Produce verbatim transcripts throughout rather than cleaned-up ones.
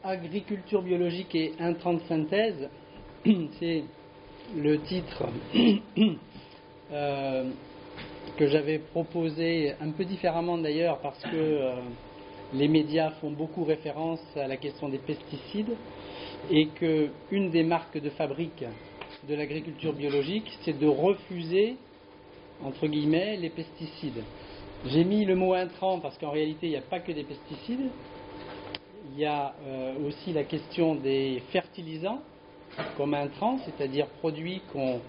Agriculture biologique et intrants de synthèse, c'est le titre euh, que j'avais proposé un peu différemment d'ailleurs parce que euh, les médias font beaucoup référence à la question des pesticides et qu'une des marques de fabrique de l'agriculture biologique, c'est de refuser, entre guillemets, les pesticides. J'ai mis le mot intrant parce qu'en réalité, il n'y a pas que des pesticides. Il y a euh, aussi la question des fertilisants comme intrants, c'est-à-dire produits qu'on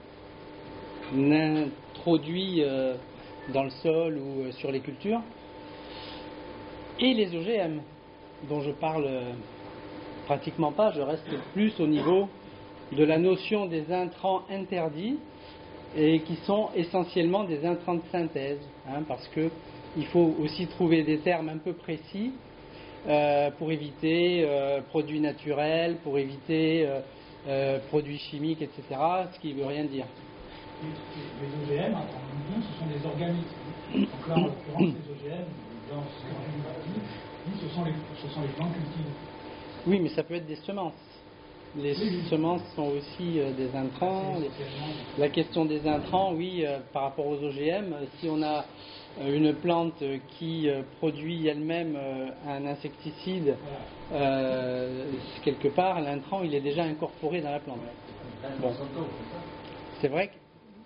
introduit euh, dans le sol ou euh, sur les cultures. Et les O G M, dont je parle euh, pratiquement pas, je reste plus au niveau de la notion des intrants interdits et qui sont essentiellement des intrants de synthèse, hein, parce qu'il faut aussi trouver des termes un peu précis euh, pour éviter euh, produits naturels, pour éviter euh, euh, produits chimiques, et cetera, ce qui ne veut rien dire. Les O G M, en ce sont des organismes. Donc là, en l'occurrence, les O G M, dans ce, ce, sont les, ce sont les plantes cultivées. Oui, mais ça peut être des semences. Les oui, semences sont aussi euh, des intrants. Les, la question des intrants, oui, euh, par rapport aux O G M, si on a euh, une plante qui euh, produit elle-même euh, un insecticide, euh, quelque part, l'intrant, il est déjà incorporé dans la plante. Bon. C'est vrai que...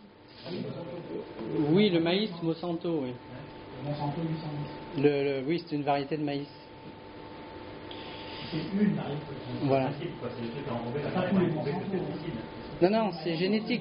Oui, le maïs Monsanto, oui. Le, le, oui, c'est une variété de maïs. C'est une variété. Voilà. Non, non, c'est génétique.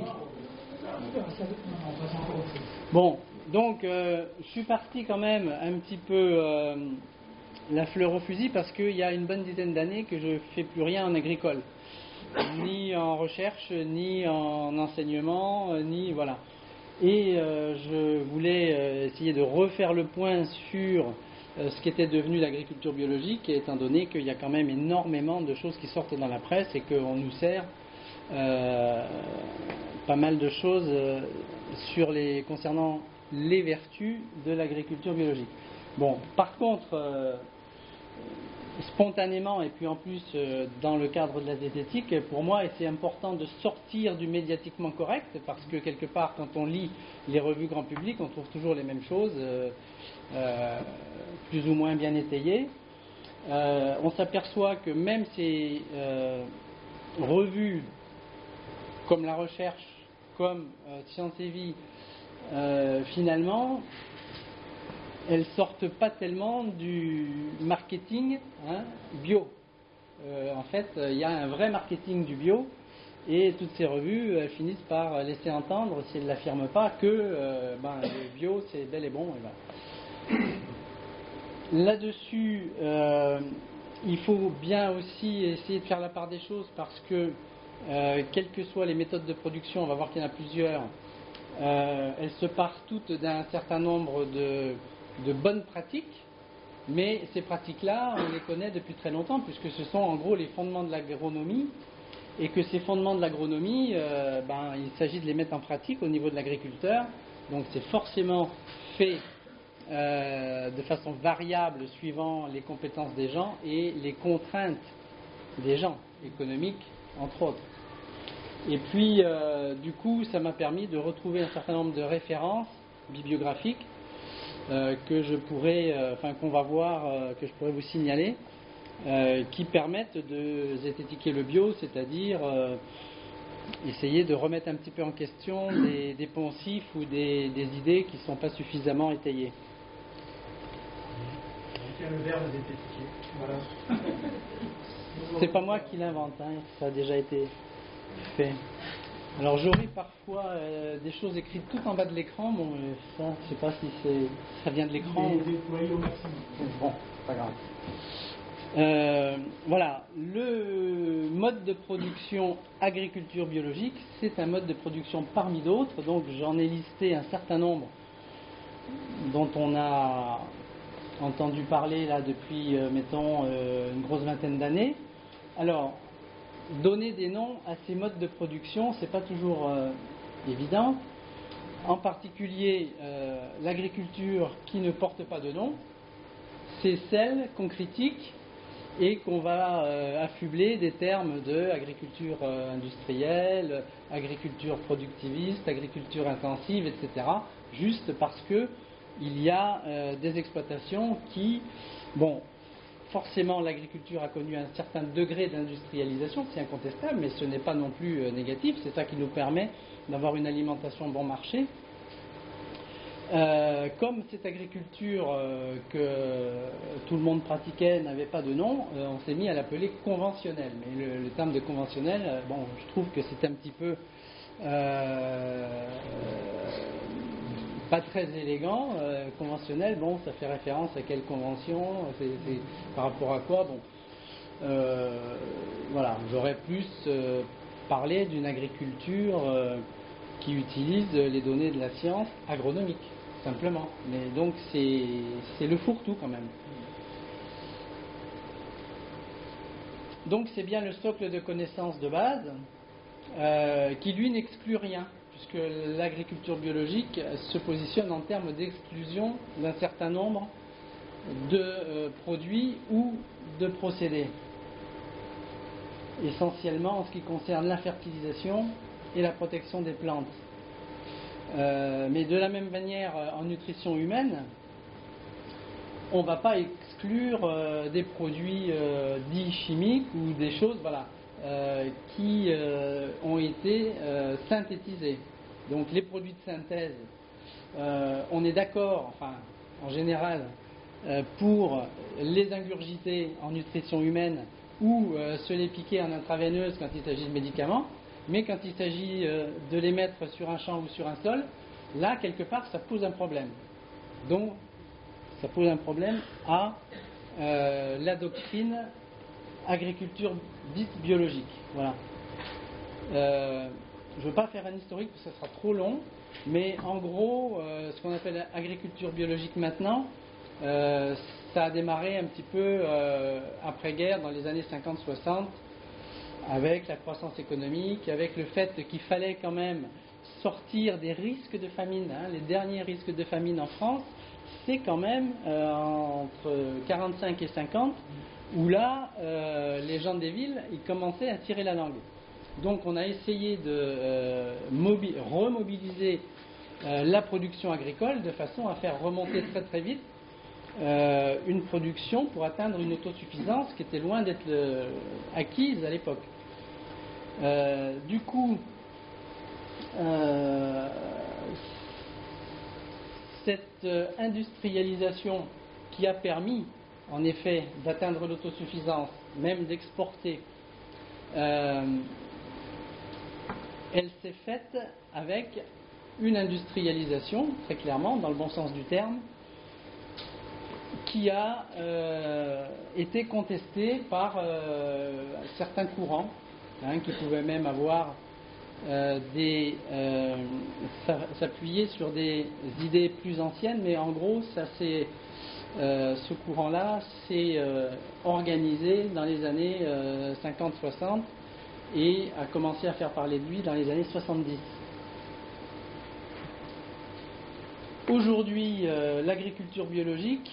Bon, donc euh, je suis parti quand même un petit peu euh, la fleur au fusil parce qu'il y a une bonne dizaine d'années que je ne fais plus rien en agricole. Ni en recherche, ni en enseignement, ni voilà. Et euh, je voulais euh, essayer de refaire le point sur euh, ce qu'était devenu l'agriculture biologique, étant donné qu'il y a quand même énormément de choses qui sortent dans la presse et qu'on nous sert euh, pas mal de choses euh, sur les, concernant les vertus de l'agriculture biologique. Bon, par contre, euh, spontanément et puis en plus euh, dans le cadre de la zététique, pour moi c'est important de sortir du médiatiquement correct parce que quelque part quand on lit les revues grand public on trouve toujours les mêmes choses euh, euh, plus ou moins bien étayées. Euh, on s'aperçoit que même ces euh, revues comme La Recherche, comme euh, Science et Vie, euh, finalement elles sortent pas tellement du marketing hein, bio. Euh, en fait, il euh, y a un vrai marketing du bio et toutes ces revues euh, finissent par laisser entendre, si elles ne l'affirment pas, que euh, ben, le bio c'est bel et bon. Et ben. Là-dessus, euh, il faut bien aussi essayer de faire la part des choses parce que, euh, quelles que soient les méthodes de production, on va voir qu'il y en a plusieurs, euh, elles se partent toutes d'un certain nombre de de bonnes pratiques, mais ces pratiques-là, on les connaît depuis très longtemps, puisque ce sont en gros les fondements de l'agronomie, et que ces fondements de l'agronomie, euh, ben, il s'agit de les mettre en pratique au niveau de l'agriculteur, donc c'est forcément fait euh, de façon variable suivant les compétences des gens et les contraintes des gens, économiques entre autres. Et puis, euh, du coup, ça m'a permis de retrouver un certain nombre de références bibliographiques Euh, que je pourrais, euh, enfin qu'on va voir, euh, que je pourrais vous signaler, euh, qui permettent de zététiquer le bio, c'est-à-dire euh, essayer de remettre un petit peu en question des, des poncifs ou des, des idées qui ne sont pas suffisamment étayées. Il y a le verbe zététiquer. Voilà. C'est pas moi qui l'invente, hein, ça a déjà été fait. Alors j'aurai parfois euh, des choses écrites tout en bas de l'écran, bon euh, ça je sais pas si c'est, ça vient de l'écran. Déployé au maximum. Bon, pas grave. Euh, voilà, le mode de production agriculture biologique, c'est un mode de production parmi d'autres, donc j'en ai listé un certain nombre dont on a entendu parler là depuis, euh, mettons, euh, une grosse vingtaine d'années. Alors, donner des noms à ces modes de production, c'est pas toujours euh, évident. En particulier, euh, l'agriculture qui ne porte pas de nom, c'est celle qu'on critique et qu'on va euh, affubler des termes de agriculture euh, industrielle, agriculture productiviste, agriculture intensive, et cetera, juste parce que il y a euh, des exploitations qui, bon, forcément l'agriculture a connu un certain degré d'industrialisation, c'est incontestable, mais ce n'est pas non plus euh, négatif, c'est ça qui nous permet d'avoir une alimentation bon marché. Euh, comme cette agriculture euh, que tout le monde pratiquait n'avait pas de nom, euh, on s'est mis à l'appeler conventionnelle. Mais le, le terme de conventionnel, euh, bon, je trouve que c'est un petit peu euh, pas très élégant. Euh, conventionnel, bon, ça fait référence à quelle convention, c'est, c'est, par rapport à quoi, bon. Euh, voilà, j'aurais plus euh, parlé d'une agriculture euh, qui utilise les données de la science agronomique, simplement. Mais donc c'est, c'est le fourre-tout quand même. Donc c'est bien le socle de connaissances de base euh, qui lui n'exclut rien, puisque l'agriculture biologique se positionne en termes d'exclusion d'un certain nombre de euh, produits ou de procédés, essentiellement en ce qui concerne la fertilisation et la protection des plantes. Euh, mais de la même manière, en nutrition humaine, on ne va pas exclure euh, des produits euh, dits chimiques ou des choses voilà, euh, qui euh, ont été euh, synthétisés. Donc les produits de synthèse, euh, on est d'accord, enfin en général, euh, pour les ingurgiter en nutrition humaine ou euh, se les piquer en intraveineuse quand il s'agit de médicaments. Mais quand il s'agit de les mettre sur un champ ou sur un sol, là, quelque part, ça pose un problème. Donc, ça pose un problème à euh, la doctrine agriculture dite biologique. Voilà. Euh, je ne veux pas faire un historique parce que ça sera trop long, mais en gros, euh, ce qu'on appelle agriculture biologique maintenant, euh, ça a démarré un petit peu euh, après-guerre, dans les années cinquante soixante, avec la croissance économique, avec le fait qu'il fallait quand même sortir des risques de famine. Hein. Les derniers risques de famine en France, c'est quand même euh, entre quarante-cinq et cinquante, où là, euh, les gens des villes, ils commençaient à tirer la langue. Donc on a essayé de euh, mobi- remobiliser euh, la production agricole de façon à faire remonter très très vite euh, une production pour atteindre une autosuffisance qui était loin d'être euh, acquise à l'époque. Euh, du coup, euh, cette industrialisation qui a permis, en effet, d'atteindre l'autosuffisance, même d'exporter, euh, elle s'est faite avec une industrialisation, très clairement, dans le bon sens du terme, qui a euh, été contestée par euh, certains courants, hein, qui pouvaient même avoir euh, des euh, s'appuyer sur des idées plus anciennes, mais en gros, ça c'est euh, ce courant-là s'est euh, organisé dans les années euh, cinquante soixante et a commencé à faire parler de lui dans les années soixante-dix. Aujourd'hui, euh, l'agriculture biologique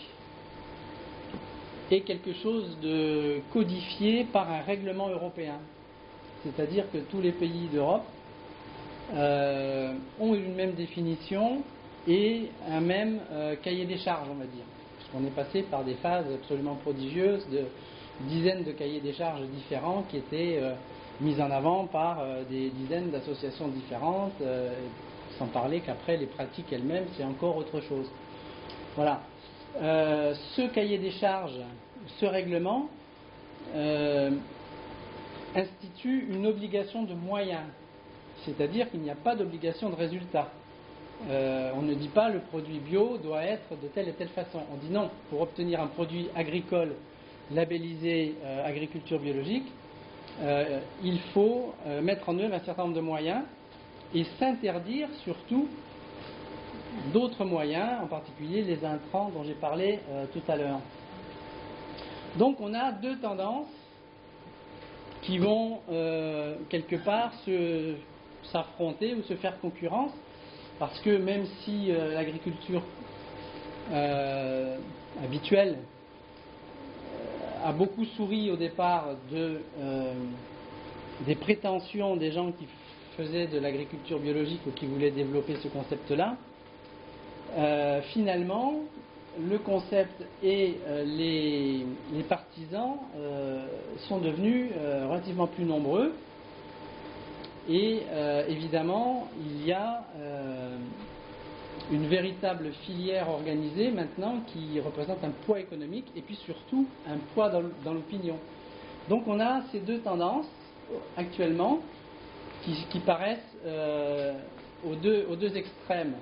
est quelque chose de codifié par un règlement européen. C'est-à-dire que tous les pays d'Europe euh, ont une même définition et un même euh, cahier des charges, on va dire. Puisqu'on est passé par des phases absolument prodigieuses de dizaines de cahiers des charges différents qui étaient euh, mis en avant par euh, des dizaines d'associations différentes, euh, sans parler qu'après les pratiques elles-mêmes, c'est encore autre chose. Voilà. Euh, ce cahier des charges, ce règlement, euh, institue une obligation de moyens, c'est-à-dire qu'il n'y a pas d'obligation de résultat. Euh, on ne dit pas le produit bio doit être de telle et telle façon. On dit non, pour obtenir un produit agricole labellisé euh, agriculture biologique, euh, il faut euh, mettre en œuvre un certain nombre de moyens et s'interdire surtout d'autres moyens, en particulier les intrants dont j'ai parlé euh, tout à l'heure. Donc on a deux tendances qui vont euh, quelque part se, s'affronter ou se faire concurrence, parce que même si euh, l'agriculture euh, habituelle a beaucoup souri au départ de, euh, des prétentions des gens qui faisaient de l'agriculture biologique ou qui voulaient développer ce concept-là. Euh, finalement, le concept et euh, les, les partisans euh, sont devenus euh, relativement plus nombreux. Et euh, évidemment, il y a euh, une véritable filière organisée maintenant qui représente un poids économique et puis surtout un poids dans, dans l'opinion. Donc on a ces deux tendances actuellement qui, qui paraissent euh, aux, deux, aux deux extrêmes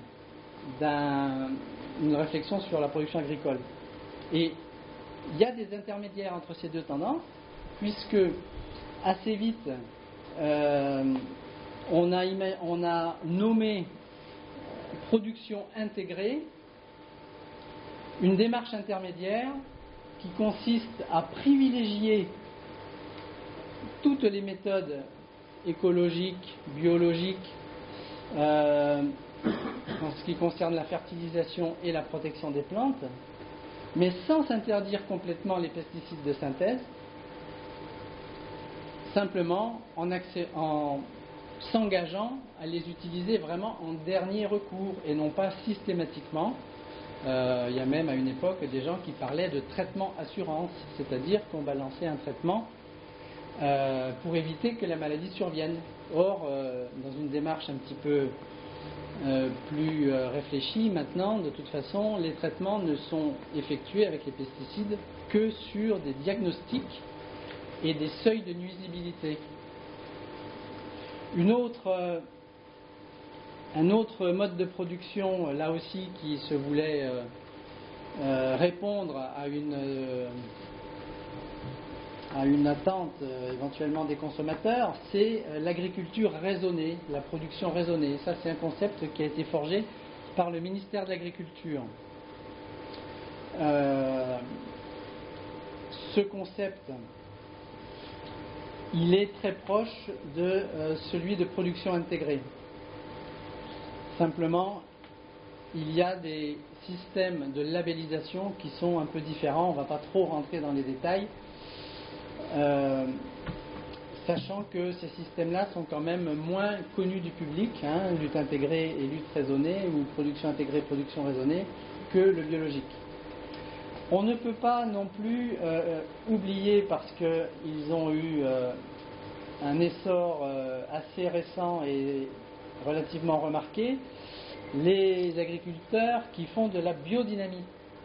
d'une réflexion sur la production agricole. Et il y a des intermédiaires entre ces deux tendances, puisque assez vite euh, on, a, on a nommé production intégrée une démarche intermédiaire qui consiste à privilégier toutes les méthodes écologiques, biologiques, euh, en ce qui concerne la fertilisation et la protection des plantes, mais sans s'interdire complètement les pesticides de synthèse, simplement en, accès, en s'engageant à les utiliser vraiment en dernier recours et non pas systématiquement. Euh, il y a même à une époque des gens qui parlaient de traitement assurance, c'est-à-dire qu'on balançait un traitement euh, pour éviter que la maladie survienne. Or, euh, dans une démarche un petit peu euh, plus euh, réfléchie, maintenant, de toute façon, les traitements ne sont effectués avec les pesticides que sur des diagnostics et des seuils de nuisibilité. Une autre, euh, un autre mode de production, là aussi, qui se voulait euh, euh, répondre à une, euh, à une attente euh, éventuellement des consommateurs, c'est euh, l'agriculture raisonnée, la production raisonnée. Ça, c'est un concept qui a été forgé par le ministère de l'Agriculture. Euh, ce concept, il est très proche de euh, celui de production intégrée. Simplement, il y a des systèmes de labellisation qui sont un peu différents. On ne va pas trop rentrer dans les détails, euh, sachant que ces systèmes-là sont quand même moins connus du public, hein, lutte intégrée et lutte raisonnée, ou production intégrée, production raisonnée, que le biologique. On ne peut pas non plus euh, oublier, parce qu'ils ont eu euh, un essor euh, assez récent et relativement remarqué, les agriculteurs qui font de la biodynamie.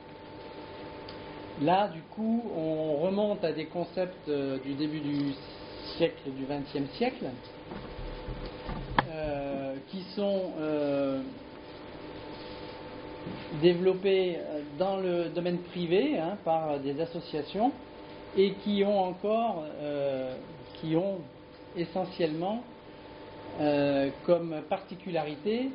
Là, du coup, on remonte à des concepts euh, du début du siècle, du vingtième siècle, euh, qui sont euh, développés dans le domaine privé, hein, par des associations, et qui ont encore, euh, qui ont essentiellement euh, comme particularité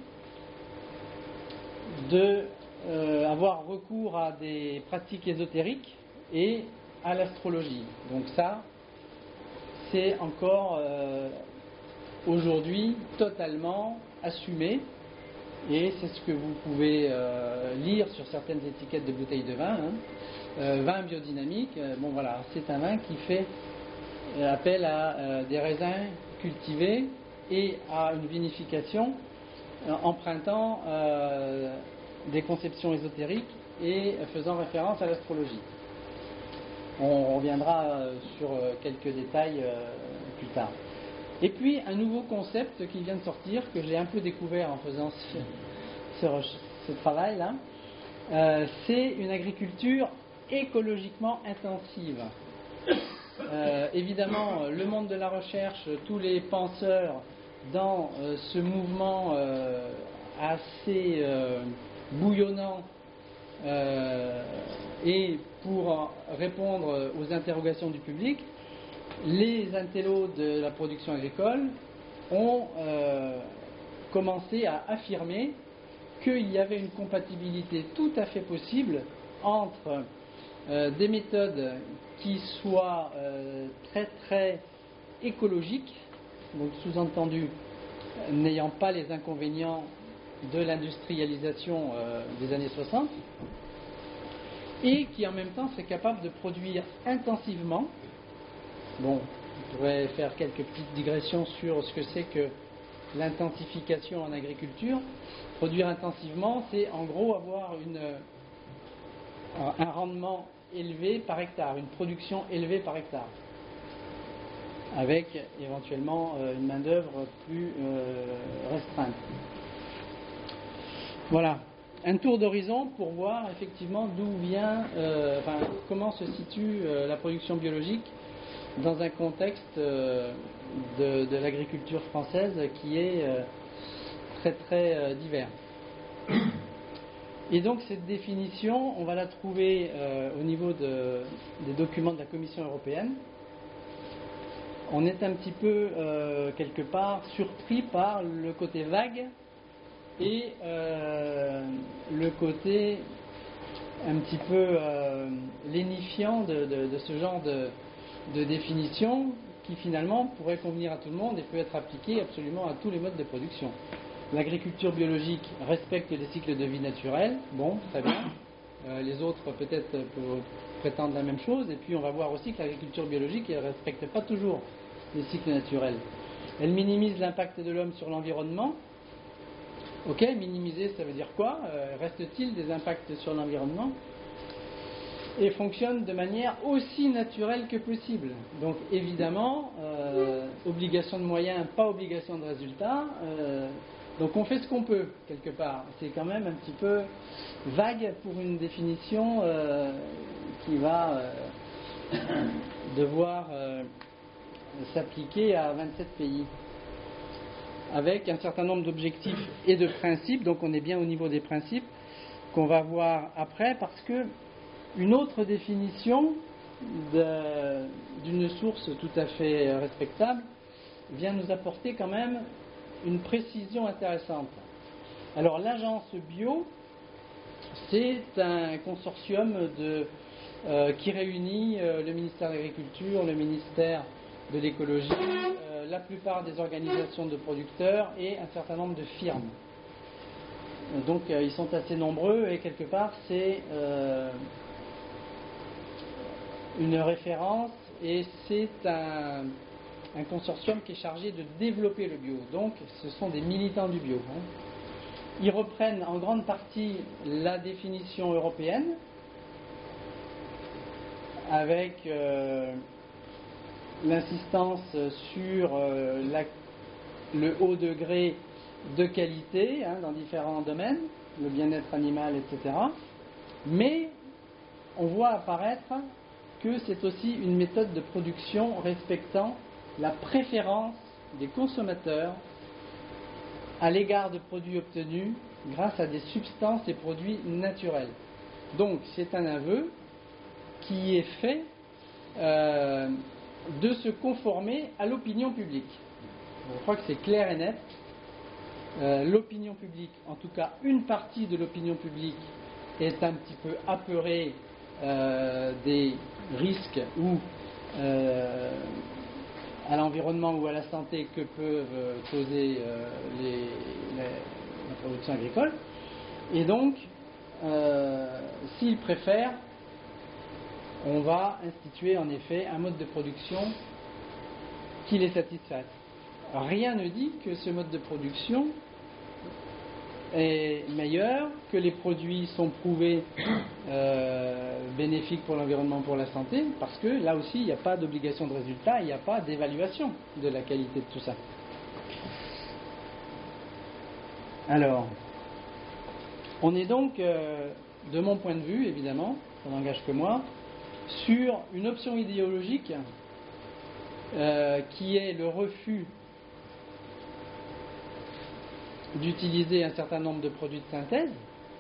de euh, avoir recours à des pratiques ésotériques et à l'astrologie. Donc ça, c'est encore euh, aujourd'hui totalement assumé. Et c'est ce que vous pouvez euh, lire sur certaines étiquettes de bouteilles de vin. Hein. Euh, vin biodynamique, euh, bon voilà, c'est un vin qui fait euh, appel à euh, des raisins cultivés et à une vinification euh, empruntant euh, des conceptions ésotériques et euh, faisant référence à l'astrologie. On reviendra euh, sur euh, quelques détails euh, plus tard. Et puis un nouveau concept qui vient de sortir, que j'ai un peu découvert en faisant ce, ce, ce travail-là, euh, c'est une agriculture écologiquement intensive. Euh, évidemment, le monde de la recherche, tous les penseurs dans euh, ce mouvement euh, assez euh, bouillonnant euh, et pour répondre aux interrogations du public, les intellos de la production agricole ont euh, commencé à affirmer qu'il y avait une compatibilité tout à fait possible entre euh, des méthodes qui soient euh, très très écologiques, donc sous-entendu euh, n'ayant pas les inconvénients de l'industrialisation euh, des années soixante, et qui en même temps serait capable de produire intensivement. Bon, on pourrait faire quelques petites digressions sur ce que c'est que l'intensification en agriculture. Produire intensivement, c'est en gros avoir une, un rendement élevé par hectare, une production élevée par hectare, avec éventuellement une main-d'œuvre plus euh, restreinte. Voilà, un tour d'horizon pour voir effectivement d'où vient, euh, enfin, comment se situe euh, la production biologique dans un contexte euh, de, de l'agriculture française qui est euh, très très euh, divers. Et donc cette définition, on va la trouver euh, au niveau de, des documents de la Commission européenne. On est un petit peu euh, quelque part surpris par le côté vague et euh, le côté un petit peu euh, lénifiant de, de, de ce genre de, de définition qui finalement pourrait convenir à tout le monde et peut être appliqué absolument à tous les modes de production. L'agriculture biologique respecte les cycles de vie naturels, bon, très bien. Euh, les autres peut-être peuvent prétendre la même chose, et puis on va voir aussi que l'agriculture biologique ne respecte pas toujours les cycles naturels. Elle minimise l'impact de l'homme sur l'environnement. Ok, minimiser, ça veut dire quoi ? euh, Reste-t-il des impacts sur l'environnement ? Et fonctionne de manière aussi naturelle que possible. Donc évidemment, euh, obligation de moyens, pas obligation de résultats. Euh, donc on fait ce qu'on peut, quelque part. C'est quand même un petit peu vague pour une définition euh, qui va euh, devoir euh, s'appliquer à vingt-sept pays. Avec un certain nombre d'objectifs et de principes, donc on est bien au niveau des principes, qu'on va voir après, parce que une autre définition de, d'une source tout à fait respectable vient nous apporter quand même une précision intéressante. Alors l'agence bio, c'est un consortium de, euh, qui réunit euh, le ministère de l'Agriculture, le ministère de l'Écologie, euh, la plupart des organisations de producteurs et un certain nombre de firmes. Donc euh, ils sont assez nombreux et quelque part c'est euh, une référence et c'est un, un consortium qui est chargé de développer le bio. Donc ce sont des militants du bio. Hein. Ils reprennent en grande partie la définition européenne avec euh, l'insistance sur euh, la, le haut degré de qualité hein, dans différents domaines, le bien-être animal, et cetera. Mais on voit apparaître que c'est aussi une méthode de production respectant la préférence des consommateurs à l'égard de produits obtenus grâce à des substances et produits naturels. Donc c'est un aveu qui est fait euh, de se conformer à l'opinion publique. Je crois que c'est clair et net. Euh, l'opinion publique, en tout cas une partie de l'opinion publique, est un petit peu apeurée euh, des risques ou euh, à l'environnement ou à la santé que peuvent causer euh, les, les, la production agricole. Et donc, euh, s'ils préfèrent, on va instituer en effet un mode de production qui les satisfasse. Rien ne dit que ce mode de production est meilleur, que les produits sont prouvés euh, bénéfiques pour l'environnement, pour la santé, parce que là aussi il n'y a pas d'obligation de résultat, il n'y a pas d'évaluation de la qualité de tout ça. Alors, on est donc, euh, de mon point de vue évidemment, ça n'engage que moi, sur une option idéologique euh, qui est le refus d'utiliser un certain nombre de produits de synthèse,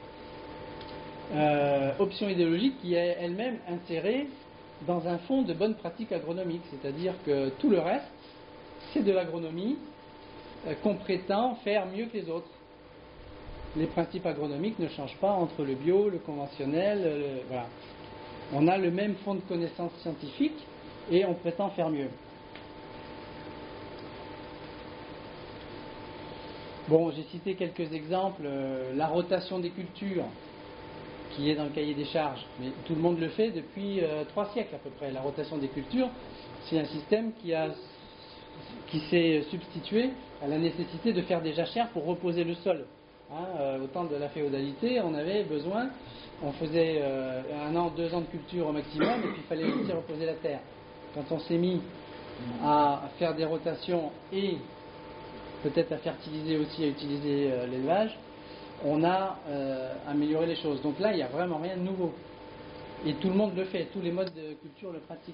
euh, option idéologique qui est elle-même insérée dans un fond de bonnes pratiques agronomiques, c'est-à-dire que tout le reste, c'est de l'agronomie euh, qu'on prétend faire mieux que les autres. Les principes agronomiques ne changent pas entre le bio, le conventionnel, le, voilà. On a le même fond de connaissances scientifiques et on prétend faire mieux. Bon, j'ai cité quelques exemples. Euh, la rotation des cultures, qui est dans le cahier des charges, mais tout le monde le fait depuis euh, trois siècles à peu près. La rotation des cultures, c'est un système qui, a, qui s'est substitué à la nécessité de faire des jachères pour reposer le sol. Hein, euh, au temps de la féodalité, on avait besoin, on faisait euh, un an, deux ans de culture au maximum, et puis il fallait aussi reposer la terre. Quand on s'est mis à faire des rotations et peut-être à fertiliser aussi, à utiliser euh, l'élevage, on a euh, amélioré les choses. Donc là, il n'y a vraiment rien de nouveau. Et tout le monde le fait, tous les modes de culture le pratiquent.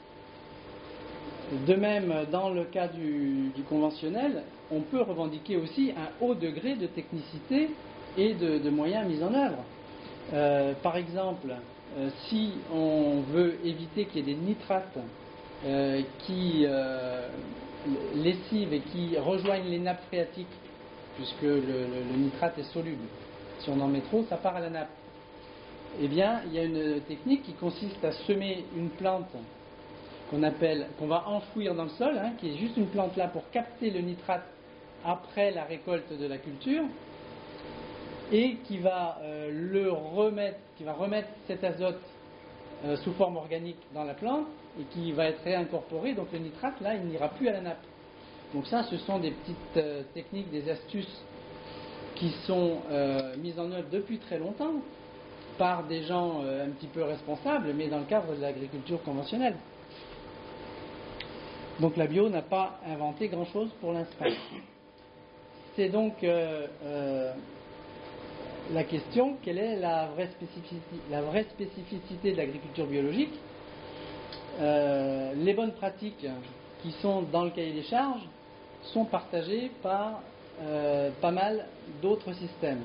De même, dans le cas du, du conventionnel, on peut revendiquer aussi un haut degré de technicité et de, de moyens mis en œuvre. Euh, par exemple, euh, si on veut éviter qu'il y ait des nitrates euh, qui euh, lessivent et qui rejoignent les nappes phréatiques, puisque le, le, le nitrate est soluble, si on en met trop, ça part à la nappe. Eh bien, il y a une technique qui consiste à semer une plante qu'on appelle, qu'on va enfouir dans le sol, hein, qui est juste une plante là pour capter le nitrate après la récolte de la culture, et qui va euh, le remettre, qui va remettre cet azote euh, sous forme organique dans la plante et qui va être réincorporé. Donc le nitrate là, il n'ira plus à la nappe. Donc ça, ce sont des petites euh, techniques, des astuces qui sont euh, mises en œuvre depuis très longtemps par des gens euh, un petit peu responsables, mais dans le cadre de l'agriculture conventionnelle. Donc la bio n'a pas inventé grand-chose pour l'instant. C'est donc euh, euh, la question, quelle est la vraie spécificité, la vraie spécificité de l'agriculture biologique? euh, Les bonnes pratiques qui sont dans le cahier des charges sont partagées par euh, pas mal d'autres systèmes.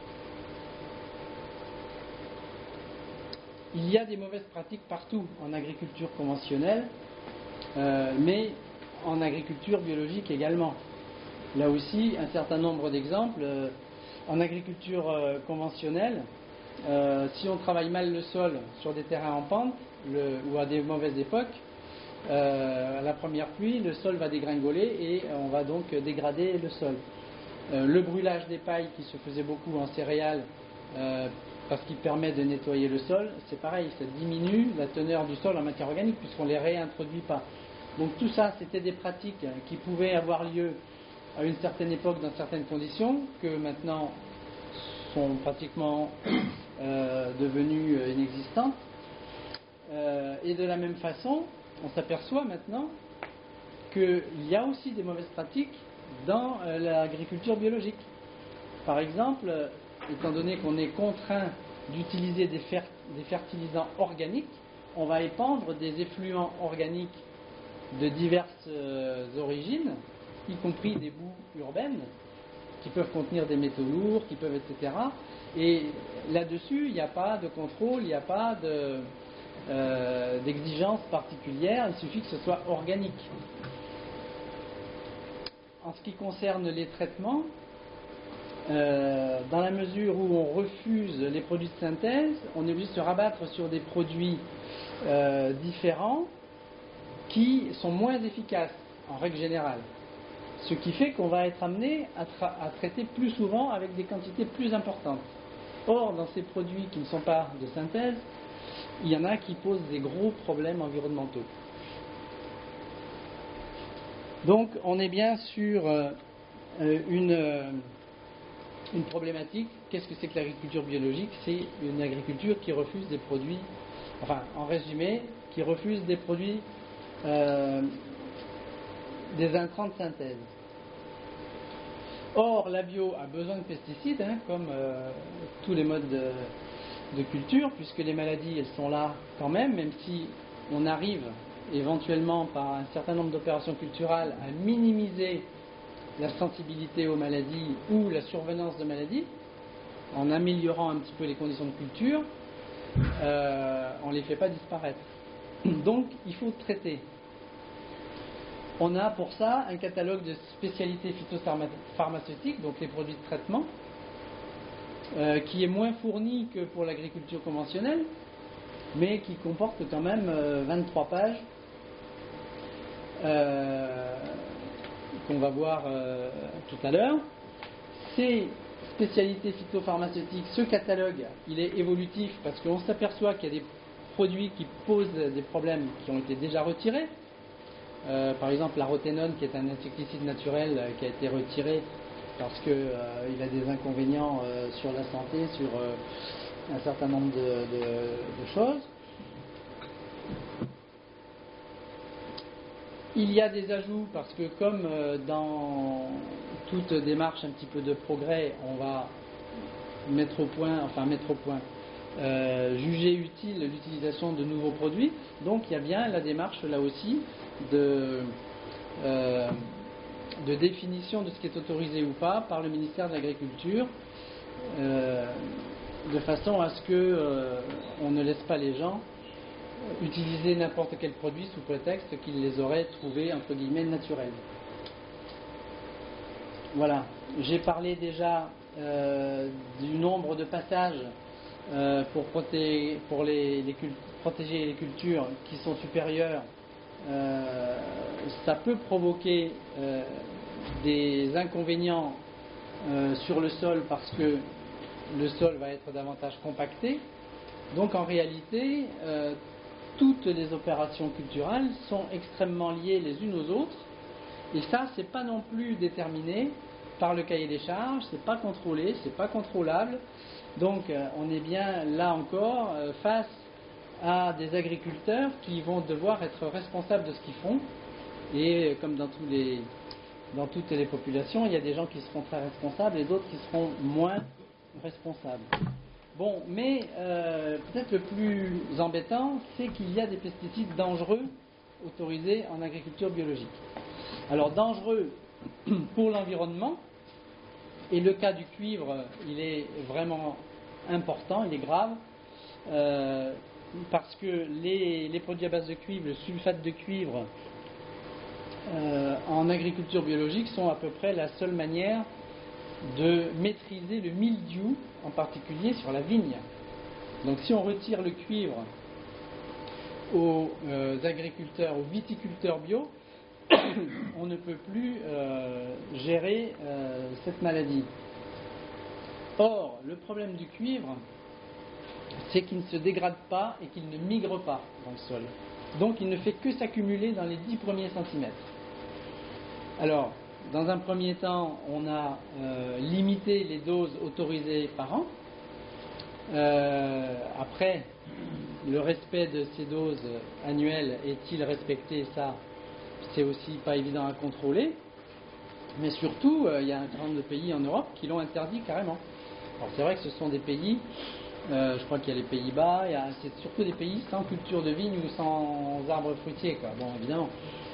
Il y a des mauvaises pratiques partout en agriculture conventionnelle, euh, mais en agriculture biologique également. Là aussi, un certain nombre d'exemples. Euh, en agriculture euh, conventionnelle, euh, si on travaille mal le sol sur des terrains en pente le, ou à des mauvaises époques, euh, à la première pluie, le sol va dégringoler et on va donc dégrader le sol. Euh, le brûlage des pailles qui se faisait beaucoup en céréales, euh, parce qu'il permet de nettoyer le sol, c'est pareil, ça diminue la teneur du sol en matière organique puisqu'on ne les réintroduit pas. Donc tout ça, c'était des pratiques qui pouvaient avoir lieu à une certaine époque, dans certaines conditions, que maintenant sont pratiquement euh, devenues inexistantes. Euh, et de la même façon, on s'aperçoit maintenant qu'il y a aussi des mauvaises pratiques dans euh, l'agriculture biologique. Par exemple, euh, étant donné qu'on est contraint d'utiliser des, fer- des fertilisants organiques, on va épandre des effluents organiques de diverses euh, origines, y compris des boues urbaines, qui peuvent contenir des métaux lourds, qui peuvent, et cetera. Et là-dessus, il n'y a pas de contrôle, il n'y a pas de, euh, d'exigence particulière, il suffit que ce soit organique. En ce qui concerne les traitements, euh, dans la mesure où on refuse les produits de synthèse, on est obligé de se rabattre sur des produits euh, différents qui sont moins efficaces, en règle générale. Ce qui fait qu'on va être amené à, tra- à traiter plus souvent avec des quantités plus importantes. Or, dans ces produits qui ne sont pas de synthèse, il y en a qui posent des gros problèmes environnementaux. Donc, on est bien sur euh, une, euh, une problématique. Qu'est-ce que c'est que l'agriculture biologique? C'est une agriculture qui refuse des produits, enfin, en résumé, qui refuse des produits euh, des intrants de synthèse. Or, la bio a besoin de pesticides, hein, comme euh, tous les modes de, de culture, puisque les maladies, elles sont là quand même, même si on arrive éventuellement par un certain nombre d'opérations culturelles à minimiser la sensibilité aux maladies ou la survenance de maladies, en améliorant un petit peu les conditions de culture, euh, on ne les fait pas disparaître. Donc, il faut traiter. On a pour ça un catalogue de spécialités phytopharmaceutiques, donc les produits de traitement, euh, qui est moins fourni que pour l'agriculture conventionnelle, mais qui comporte quand même euh, vingt-trois pages, euh, qu'on va voir euh, tout à l'heure. Ces spécialités phytopharmaceutiques, ce catalogue, il est évolutif parce qu'on s'aperçoit qu'il y a des produits qui posent des problèmes qui ont été déjà retirés. Euh, par exemple, la roténone, qui est un insecticide naturel, euh, qui a été retiré parce qu'il euh, a des inconvénients euh, sur la santé, sur euh, un certain nombre de, de, de choses. Il y a des ajouts parce que comme euh, dans toute démarche un petit peu de progrès, on va mettre au point, enfin mettre au point, euh, juger utile l'utilisation de nouveaux produits. Donc il y a bien la démarche là aussi de, euh, de définition de ce qui est autorisé ou pas par le ministère de l'Agriculture, euh, de façon à ce que euh, on ne laisse pas les gens utiliser n'importe quel produit sous prétexte qu'ils les auraient trouvés entre guillemets naturels. Voilà, j'ai parlé déjà euh, du nombre de passages euh, pour, proté- pour les, les cult- protéger les cultures qui sont supérieurs. Euh, ça peut provoquer euh, des inconvénients euh, sur le sol parce que le sol va être davantage compacté. Donc en réalité, euh, toutes les opérations culturelles sont extrêmement liées les unes aux autres, et ça, c'est pas non plus déterminé par le cahier des charges, c'est pas contrôlé, c'est pas contrôlable. Donc, euh, on est bien là encore euh, face à des agriculteurs qui vont devoir être responsables de ce qu'ils font, et euh, comme dans tous les, dans toutes les populations, il y a des gens qui seront très responsables et d'autres qui seront moins responsables. Bon, mais euh, peut-être le plus embêtant, c'est qu'il y a des pesticides dangereux autorisés en agriculture biologique. Alors, dangereux pour l'environnement, et le cas du cuivre, il est vraiment important, il est grave, euh, parce que les, les produits à base de cuivre, le sulfate de cuivre, euh, en agriculture biologique, sont à peu près la seule manière de maîtriser le mildiou, en particulier sur la vigne. Donc si on retire le cuivre aux euh, agriculteurs, aux viticulteurs bio, on ne peut plus euh, gérer euh, cette maladie. Or, le problème du cuivre, c'est qu'il ne se dégrade pas et qu'il ne migre pas dans le sol. Donc il ne fait que s'accumuler dans les dix premiers centimètres. Alors, dans un premier temps, on a euh, limité les doses autorisées par an. Euh, après, le respect de ces doses annuelles est-il respecté? Ça, c'est aussi pas évident à contrôler. Mais surtout, euh, il y a un certain nombre de pays en Europe qui l'ont interdit carrément. Alors c'est vrai que ce sont des pays, euh, je crois qu'il y a les Pays-Bas, il y a, c'est surtout des pays sans culture de vigne ou sans arbres fruitiers, quoi. Bon, évidemment.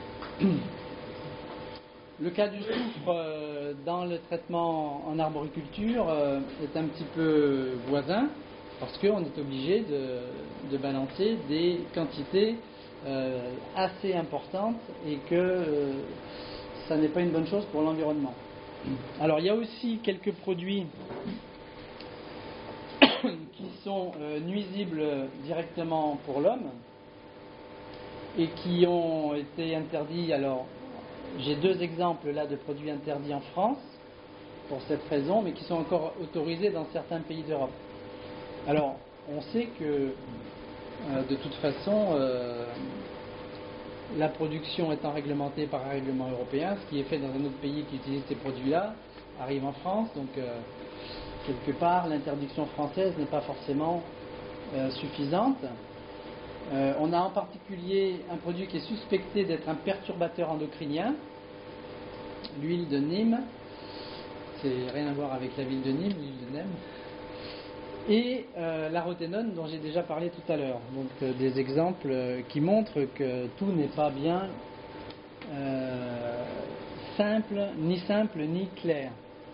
Le cas du soufre euh, dans le traitement en arboriculture euh, est un petit peu voisin parce qu'on est obligé de, de balancer des quantités euh, assez importantes et que euh, ça n'est pas une bonne chose pour l'environnement. Alors il y a aussi quelques produits qui sont euh, nuisibles directement pour l'homme et qui ont été interdits. Alors j'ai deux exemples là de produits interdits en France pour cette raison, mais qui sont encore autorisés dans certains pays d'Europe. Alors, on sait que euh, de toute façon, euh, la production étant réglementée par un règlement européen, ce qui est fait dans un autre pays qui utilise ces produits-là arrive en France, donc euh, quelque part l'interdiction française n'est pas forcément euh, suffisante. Euh, on a en particulier un produit qui est suspecté d'être un perturbateur endocrinien, l'huile de Nîmes. C'est rien à voir avec la ville de Nîmes, l'huile de Nîmes. Et euh, la roténone dont j'ai déjà parlé tout à l'heure. Donc euh, des exemples euh, qui montrent que tout n'est pas bien euh, simple, ni simple, ni clair.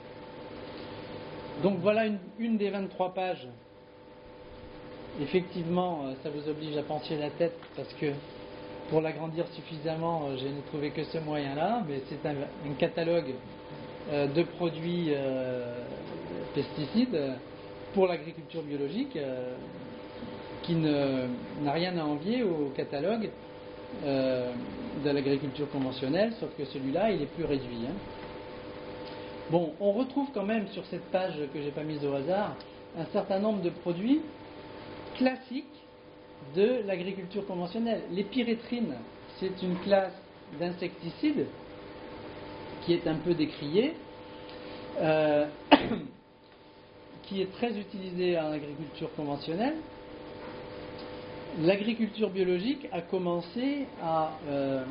Donc voilà une, une des vingt-trois pages. Effectivement, ça vous oblige à pencher la tête parce que pour l'agrandir suffisamment, je n'ai trouvé que ce moyen-là, mais c'est un, un catalogue euh, de produits euh, pesticides pour l'agriculture biologique euh, qui ne, n'a rien à envier au catalogue euh, de l'agriculture conventionnelle, sauf que celui-là, il est plus réduit. Hein. Bon, on retrouve quand même sur cette page que j'ai pas mise au hasard un certain nombre de produits classiques de l'agriculture conventionnelle. Les pyrétrines, c'est une classe d'insecticides qui est un peu décriée, euh, qui est très utilisée en agriculture conventionnelle. L'agriculture biologique a commencé à euh,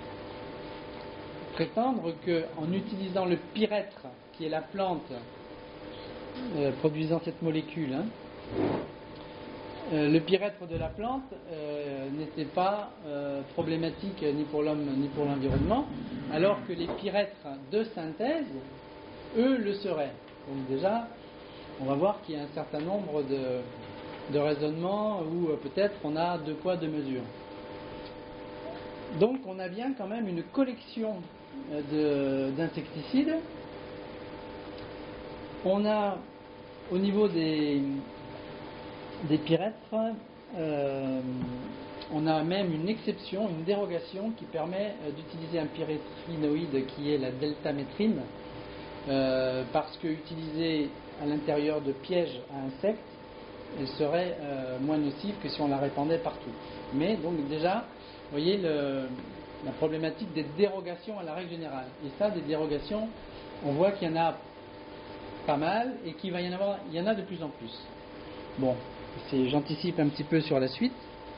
prétendre qu'en utilisant le pyrètre, qui est la plante euh, produisant cette molécule, hein, euh, le pyrètre de la plante euh, n'était pas euh, problématique ni pour l'homme ni pour l'environnement, alors que les pyrètres de synthèse, eux, le seraient. Donc déjà, on va voir qu'il y a un certain nombre de, de raisonnements où euh, peut-être on a deux poids, deux mesures. Donc on a bien quand même une collection de, d'insecticides. On a au niveau des, des pyrètres, euh, on a même une exception, une dérogation qui permet d'utiliser un pyrétrinoïde qui est la deltamétrine, euh, parce que utilisée à l'intérieur de pièges à insectes, elle serait euh, moins nocive que si on la répandait partout. Mais donc déjà, vous voyez le, la problématique des dérogations à la règle générale. Et ça, des dérogations, on voit qu'il y en a pas mal et qu'il va y en avoir, il y en a de plus en plus. Bon, c'est, j'anticipe un petit peu sur la suite.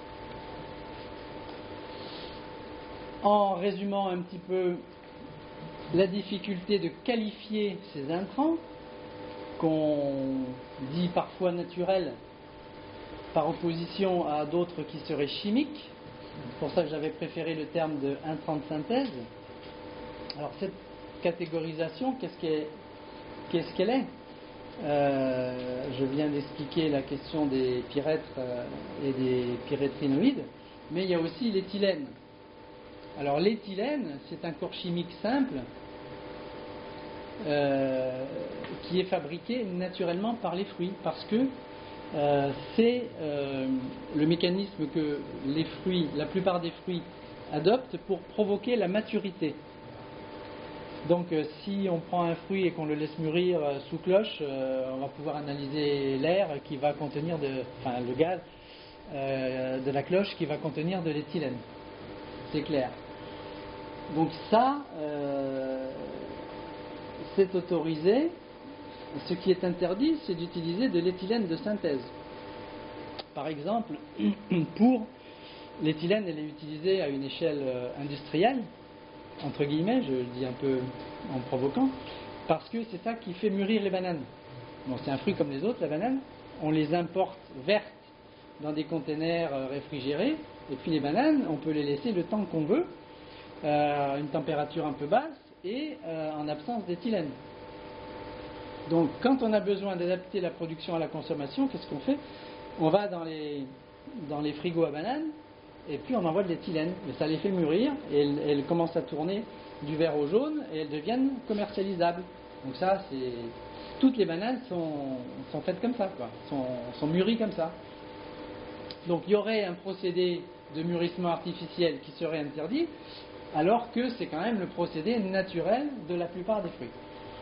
En résumant un petit peu la difficulté de qualifier ces intrants, qu'on dit parfois naturels, par opposition à d'autres qui seraient chimiques. C'est pour ça que j'avais préféré le terme de intrant de synthèse. Alors cette catégorisation, qu'est-ce qu'elle, qu'est-ce qu'elle est, euh, Je viens d'expliquer la question des pyrètres euh, et des pyrétrinoïdes, mais il y a aussi l'éthylène. Alors l'éthylène, c'est un corps chimique simple euh, qui est fabriqué naturellement par les fruits, parce que euh, c'est euh, le mécanisme que les fruits, la plupart des fruits adoptent pour provoquer la maturité. Donc euh, si on prend un fruit et qu'on le laisse mûrir euh, sous cloche, euh, on va pouvoir analyser l'air qui va contenir de, enfin le gaz euh, de la cloche qui va contenir de l'éthylène. C'est clair. Donc ça, euh, c'est autorisé. Ce qui est interdit, c'est d'utiliser de l'éthylène de synthèse. Par exemple, pour l'éthylène, elle est utilisée à une échelle industrielle, entre guillemets, je le dis un peu en provoquant, parce que c'est ça qui fait mûrir les bananes. Bon, c'est un fruit comme les autres, la banane. On les importe vertes dans des containers réfrigérés, et puis les bananes, on peut les laisser le temps qu'on veut, à une température un peu basse, et euh, en absence d'éthylène. Donc, quand on a besoin d'adapter la production à la consommation, qu'est-ce qu'on fait? On va dans les, dans les frigos à bananes, et puis on envoie de l'éthylène. Et ça les fait mûrir, et elles, elles commencent à tourner du vert au jaune, et elles deviennent commercialisables. Donc ça, c'est... Toutes les bananes sont, sont faites comme ça, quoi. Sont, sont mûries comme ça. Donc il y aurait un procédé de mûrissement artificiel qui serait interdit, alors que c'est quand même le procédé naturel de la plupart des fruits.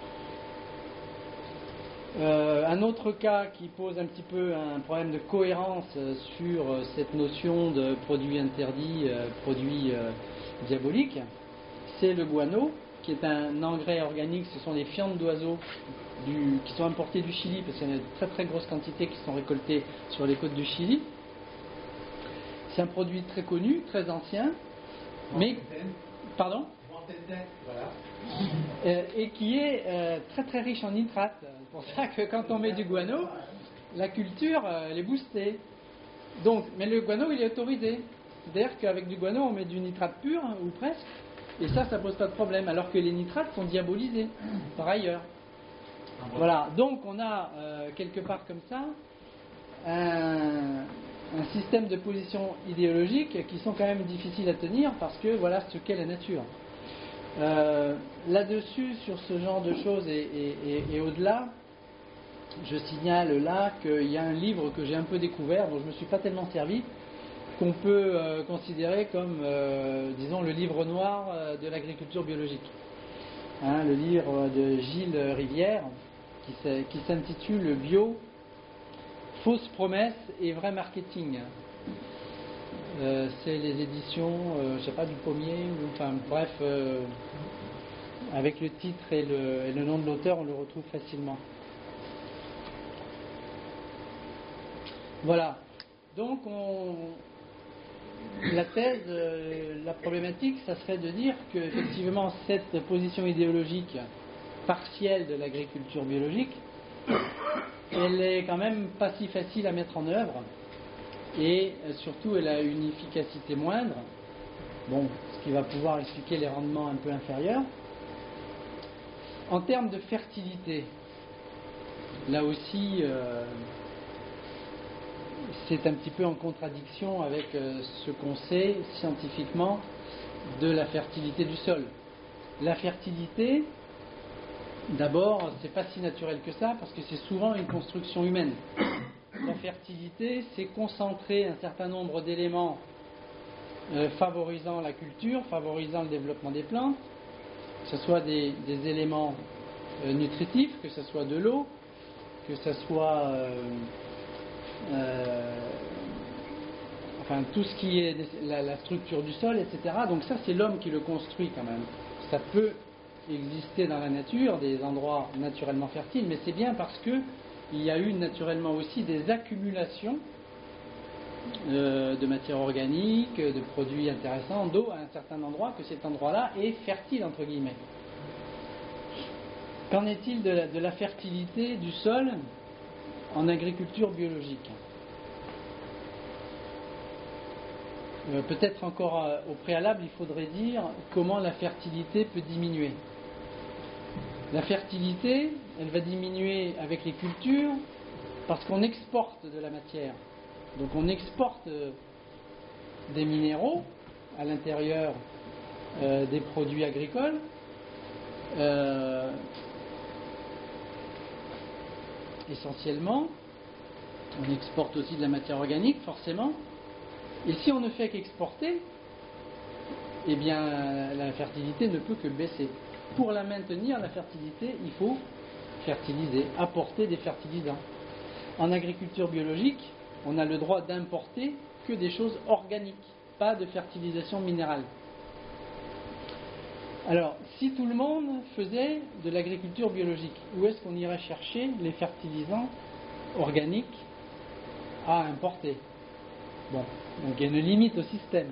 Euh, un autre cas qui pose un petit peu un problème de cohérence sur cette notion de produit interdit, euh, produit euh, diabolique, c'est le guano, qui est un engrais organique. Ce sont des fientes d'oiseaux du, qui sont importées du Chili, parce qu'il y en a de très très grosses quantités qui sont récoltées sur les côtes du Chili. C'est un produit très connu, très ancien, mais... Pardon ? Voilà. Euh, et qui est euh, très très riche en nitrates. C'est pour ça que quand on met du guano, la culture euh, elle est boostée. Donc, mais le guano il est autorisé. C'est-à-dire qu'avec du guano on met du nitrate pur, ou presque, et ça, ça pose pas de problème. Alors que les nitrates sont diabolisés par ailleurs. Voilà, donc on a euh, quelque part comme ça un, un système de positions idéologiques qui sont quand même difficiles à tenir, parce que voilà ce qu'est la nature. Euh, là-dessus, sur ce genre de choses et, et, et, et au-delà, je signale là qu'il y a un livre que j'ai un peu découvert, dont je ne me suis pas tellement servi, qu'on peut euh, considérer comme, euh, disons, le livre noir euh, de l'agriculture biologique. hein, le livre de Gilles Rivière, qui, qui s'intitule Bio, fausses promesses et vrai marketing. Euh, c'est les éditions, euh, je sais pas, du Pommier, ou, enfin bref, euh, avec le titre et le, et le nom de l'auteur, on le retrouve facilement. Voilà. Donc, on, la thèse, euh, la problématique, ça serait de dire que effectivement cette position idéologique partielle de l'agriculture biologique, elle est quand même pas si facile à mettre en œuvre, et euh, surtout elle a une efficacité moindre. Bon, ce qui va pouvoir expliquer les rendements un peu inférieurs. En termes de fertilité, là aussi, euh, c'est un petit peu en contradiction avec euh, ce qu'on sait scientifiquement de la fertilité du sol. La fertilité, d'abord, c'est pas si naturel que ça, parce que c'est souvent une construction humaine. La fertilité, c'est concentrer un certain nombre d'éléments euh, favorisant la culture, favorisant le développement des plantes, que ce soit des, des éléments euh, nutritifs, que ce soit de l'eau, que ce soit euh, euh, enfin tout ce qui est la, la structure du sol, et cetera. Donc ça, c'est l'homme qui le construit quand même. Ça peut exister dans la nature, des endroits naturellement fertiles, mais c'est bien parce que il y a eu naturellement aussi des accumulations euh, de matière organique, de produits intéressants, d'eau à un certain endroit, que cet endroit-là est fertile, entre guillemets. Qu'en est-il de la, de la fertilité du sol en agriculture biologique ? euh, Peut-être encore euh, au préalable, il faudrait dire comment la fertilité peut diminuer. La fertilité, elle va diminuer avec les cultures parce qu'on exporte de la matière. Donc on exporte euh, des minéraux à l'intérieur euh, des produits agricoles. Euh, essentiellement, on exporte aussi de la matière organique, forcément. Et si on ne fait qu'exporter, eh bien la fertilité ne peut que baisser. Pour la maintenir, la fertilité, il faut fertiliser, apporter des fertilisants. En agriculture biologique, on a le droit d'importer que des choses organiques, pas de fertilisation minérale. Alors, si tout le monde faisait de l'agriculture biologique, où est-ce qu'on irait chercher les fertilisants organiques à importer ? Bon, donc il y a une limite au système.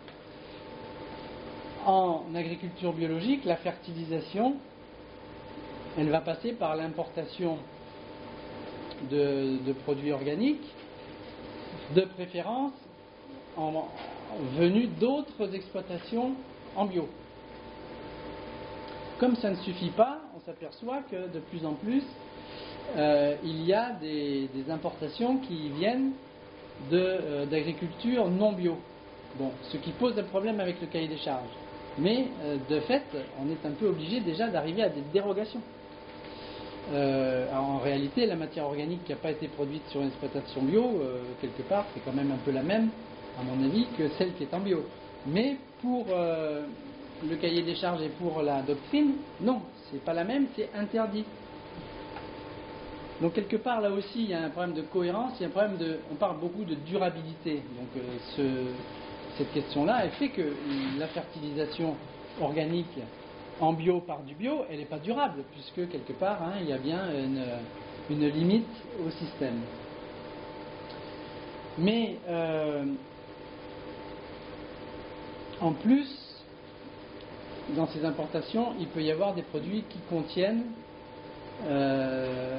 En agriculture biologique, la fertilisation, elle va passer par l'importation de, de produits organiques, de préférence en, venus d'autres exploitations en bio. Comme ça ne suffit pas, on s'aperçoit que de plus en plus, euh, il y a des, des importations qui viennent de, euh, d'agriculture non bio. Bon, ce qui pose un problème avec le cahier des charges. Mais euh, de fait, on est un peu obligé déjà d'arriver à des dérogations. Euh, en réalité, la matière organique qui n'a pas été produite sur une exploitation bio, euh, quelque part, c'est quand même un peu la même, à mon avis, que celle qui est en bio. Mais pour euh, le cahier des charges et pour la doctrine, non, c'est pas la même, c'est interdit. Donc quelque part, là aussi, il y a un problème de cohérence, il y a un problème de... On parle beaucoup de durabilité. Donc euh, ce... cette question-là, elle fait que la fertilisation organique en bio par du bio, elle n'est pas durable, puisque quelque part, hein, il y a bien une, une limite au système. Mais euh, en plus, dans ces importations, il peut y avoir des produits qui contiennent euh,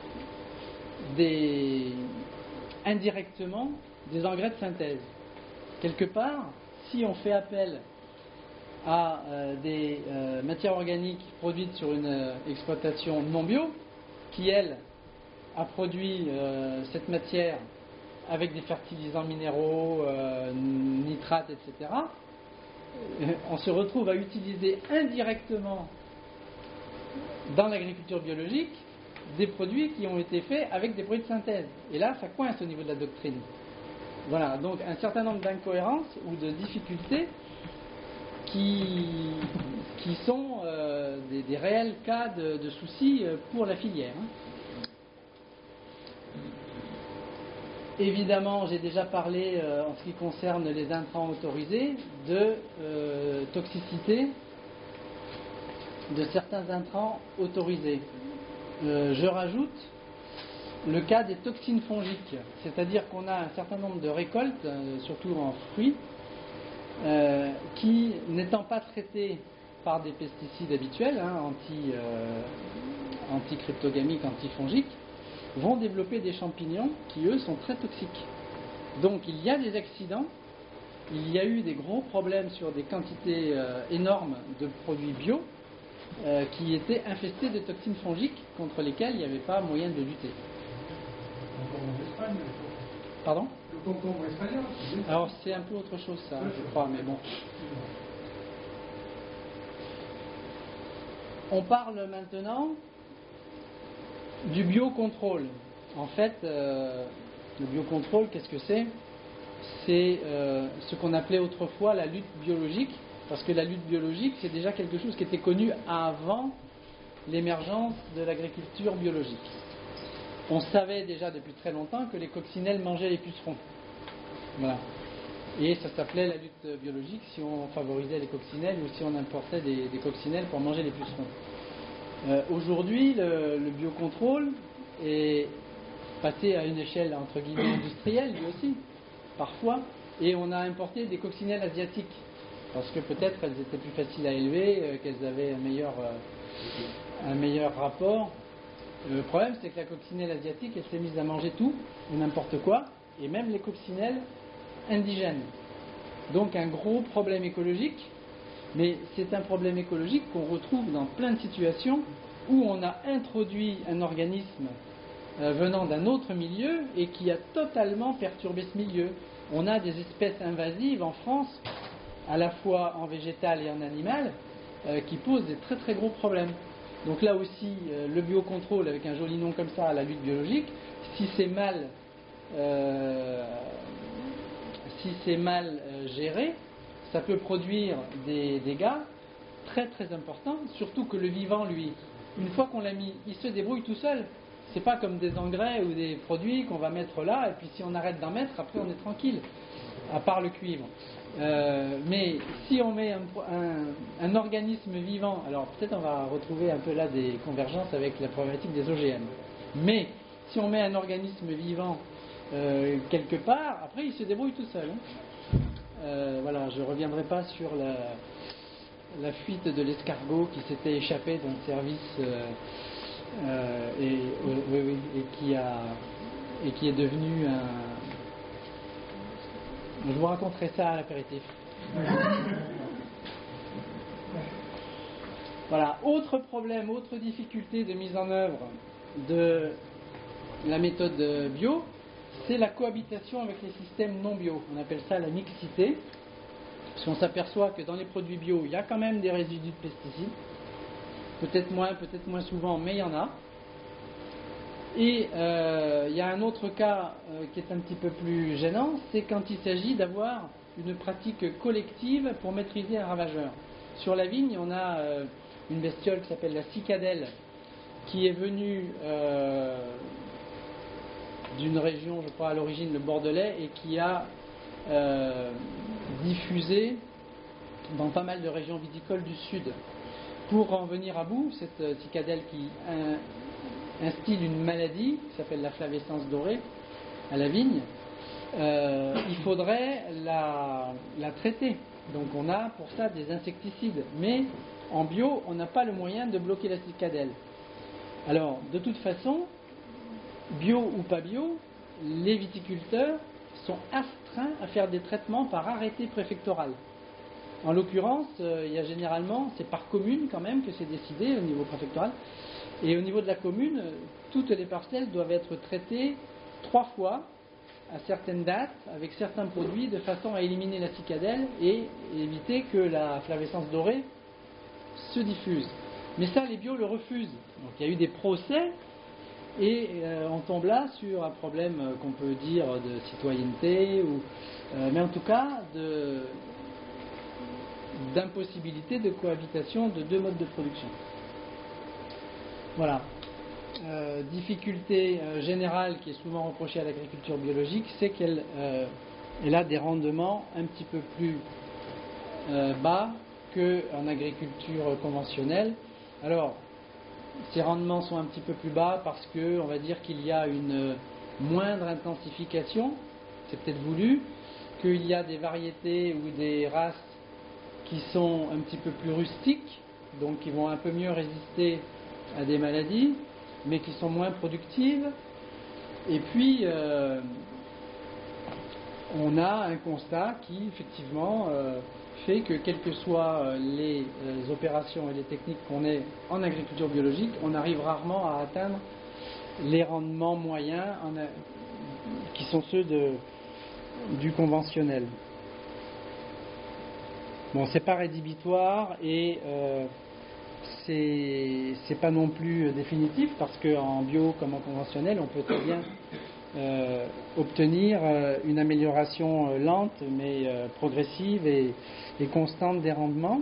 des, indirectement des engrais de synthèse. Quelque part, si on fait appel à euh, des euh, matières organiques produites sur une euh, exploitation non bio, qui elle a produit euh, cette matière avec des fertilisants minéraux, euh, nitrates, et cetera, euh, on se retrouve à utiliser indirectement dans l'agriculture biologique des produits qui ont été faits avec des produits de synthèse. Et là, ça coince au niveau de la doctrine. Voilà, donc un certain nombre d'incohérences ou de difficultés qui, qui sont euh, des, des, des réels cas de, de soucis pour la filière. Évidemment, j'ai déjà parlé, euh, en ce qui concerne les intrants autorisés, de euh, toxicité de certains intrants autorisés. Euh, je rajoute le cas des toxines fongiques, c'est-à-dire qu'on a un certain nombre de récoltes, euh, surtout en fruits, euh, qui, n'étant pas traitées par des pesticides habituels, hein, anti, euh, anti-cryptogamiques, antifongiques, vont développer des champignons qui, eux, sont très toxiques. Donc, il y a des accidents, il y a eu des gros problèmes sur des quantités euh, énormes de produits bio euh, qui étaient infestés de toxines fongiques contre lesquelles il n'y avait pas moyen de lutter. Pardon ? Le concombre espagnol. Alors, c'est un peu autre chose, ça, je crois, mais bon. On parle maintenant du biocontrôle. En fait, euh, le biocontrôle, qu'est-ce que c'est ? C'est euh, ce qu'on appelait autrefois la lutte biologique, parce que la lutte biologique, c'est déjà quelque chose qui était connu avant l'émergence de l'agriculture biologique. On savait déjà depuis très longtemps que les coccinelles mangeaient les pucerons. Voilà. Et ça s'appelait la lutte biologique si on favorisait les coccinelles ou si on importait des, des coccinelles pour manger les pucerons. Euh, aujourd'hui, le, le biocontrôle est passé à une échelle entre guillemets industrielle, lui aussi, parfois, et on a importé des coccinelles asiatiques, parce que peut-être elles étaient plus faciles à élever, euh, qu'elles avaient un meilleur, euh, un meilleur rapport. Le problème, c'est que la coccinelle asiatique, elle s'est mise à manger tout, et n'importe quoi, et même les coccinelles indigènes. Donc un gros problème écologique. Mais c'est un problème écologique qu'on retrouve dans plein de situations où on a introduit un organisme euh, venant d'un autre milieu et qui a totalement perturbé ce milieu. On a des espèces invasives en France, à la fois en végétal et en animal, euh, qui posent des très très gros problèmes. Donc là aussi, euh, le biocontrôle, avec un joli nom comme ça, la lutte biologique, si c'est mal, euh, si c'est mal euh, géré, ça peut produire des dégâts très très importants, surtout que le vivant, lui, une fois qu'on l'a mis, il se débrouille tout seul. C'est pas comme des engrais ou des produits qu'on va mettre là, et puis si on arrête d'en mettre, après on est tranquille, à part le cuivre. Euh, mais si on met un, un, un organisme vivant, alors peut-être on va retrouver un peu là des convergences avec la problématique des O G M. Mais si on met un organisme vivant euh, quelque part, après il se débrouille tout seul. Hein. Euh, voilà, je ne reviendrai pas sur la, la fuite de l'escargot qui s'était échappé d'un service euh, euh, et, oui, oui, et, qui a, et qui est devenu un... Je vous raconterai ça à l'apéritif. Voilà, autre problème, autre difficulté de mise en œuvre de la méthode bio, c'est la cohabitation avec les systèmes non bio. On appelle ça la mixité, parce qu'on s'aperçoit que dans les produits bio, il y a quand même des résidus de pesticides, peut-être moins, peut-être moins souvent, mais il y en a. Et euh, il y a un autre cas euh, qui est un petit peu plus gênant, c'est quand il s'agit d'avoir une pratique collective pour maîtriser un ravageur. Sur la vigne, on a euh, une bestiole qui s'appelle la cicadelle, qui est venue... Euh, d'une région, je crois à l'origine le Bordelais, et qui a euh, diffusé dans pas mal de régions viticoles du sud. Pour en venir à bout, cette cicadelle qui in, instille une maladie qui s'appelle la flavescence dorée à la vigne, euh, il faudrait la, la traiter. Donc on a pour ça des insecticides, mais en bio on n'a pas le moyen de bloquer la cicadelle. Alors de toute façon, bio ou pas bio, les viticulteurs sont astreints à faire des traitements par arrêté préfectoral. En l'occurrence, euh, il y a généralement, c'est par commune quand même que c'est décidé au niveau préfectoral, et au niveau de la commune, toutes les parcelles doivent être traitées trois fois à certaines dates avec certains produits de façon à éliminer la cicadelle et éviter que la flavescence dorée se diffuse. Mais ça, les bio le refusent. Donc il y a eu des procès. Et euh, on tombe là sur un problème euh, qu'on peut dire de citoyenneté, ou, euh, mais en tout cas de, d'impossibilité de cohabitation de deux modes de production. Voilà. Euh, difficulté euh, générale qui est souvent reprochée à l'agriculture biologique, c'est qu'elle euh, elle a des rendements un petit peu plus euh, bas qu'en agriculture conventionnelle. Alors, ces rendements sont un petit peu plus bas parce que, on va dire qu'il y a une moindre intensification, c'est peut-être voulu, qu'il y a des variétés ou des races qui sont un petit peu plus rustiques, donc qui vont un peu mieux résister à des maladies, mais qui sont moins productives. Et puis, euh, on a un constat qui, effectivement, euh, fait que, quelles que soient les euh, opérations et les techniques qu'on ait en agriculture biologique, on arrive rarement à atteindre les rendements moyens en a, qui sont ceux de, du conventionnel. Bon, c'est pas rédhibitoire et euh, c'est, c'est pas non plus définitif parce qu'en bio comme en conventionnel, on peut très bien euh, obtenir euh, une amélioration euh, lente mais euh, progressive et, et constante des rendements.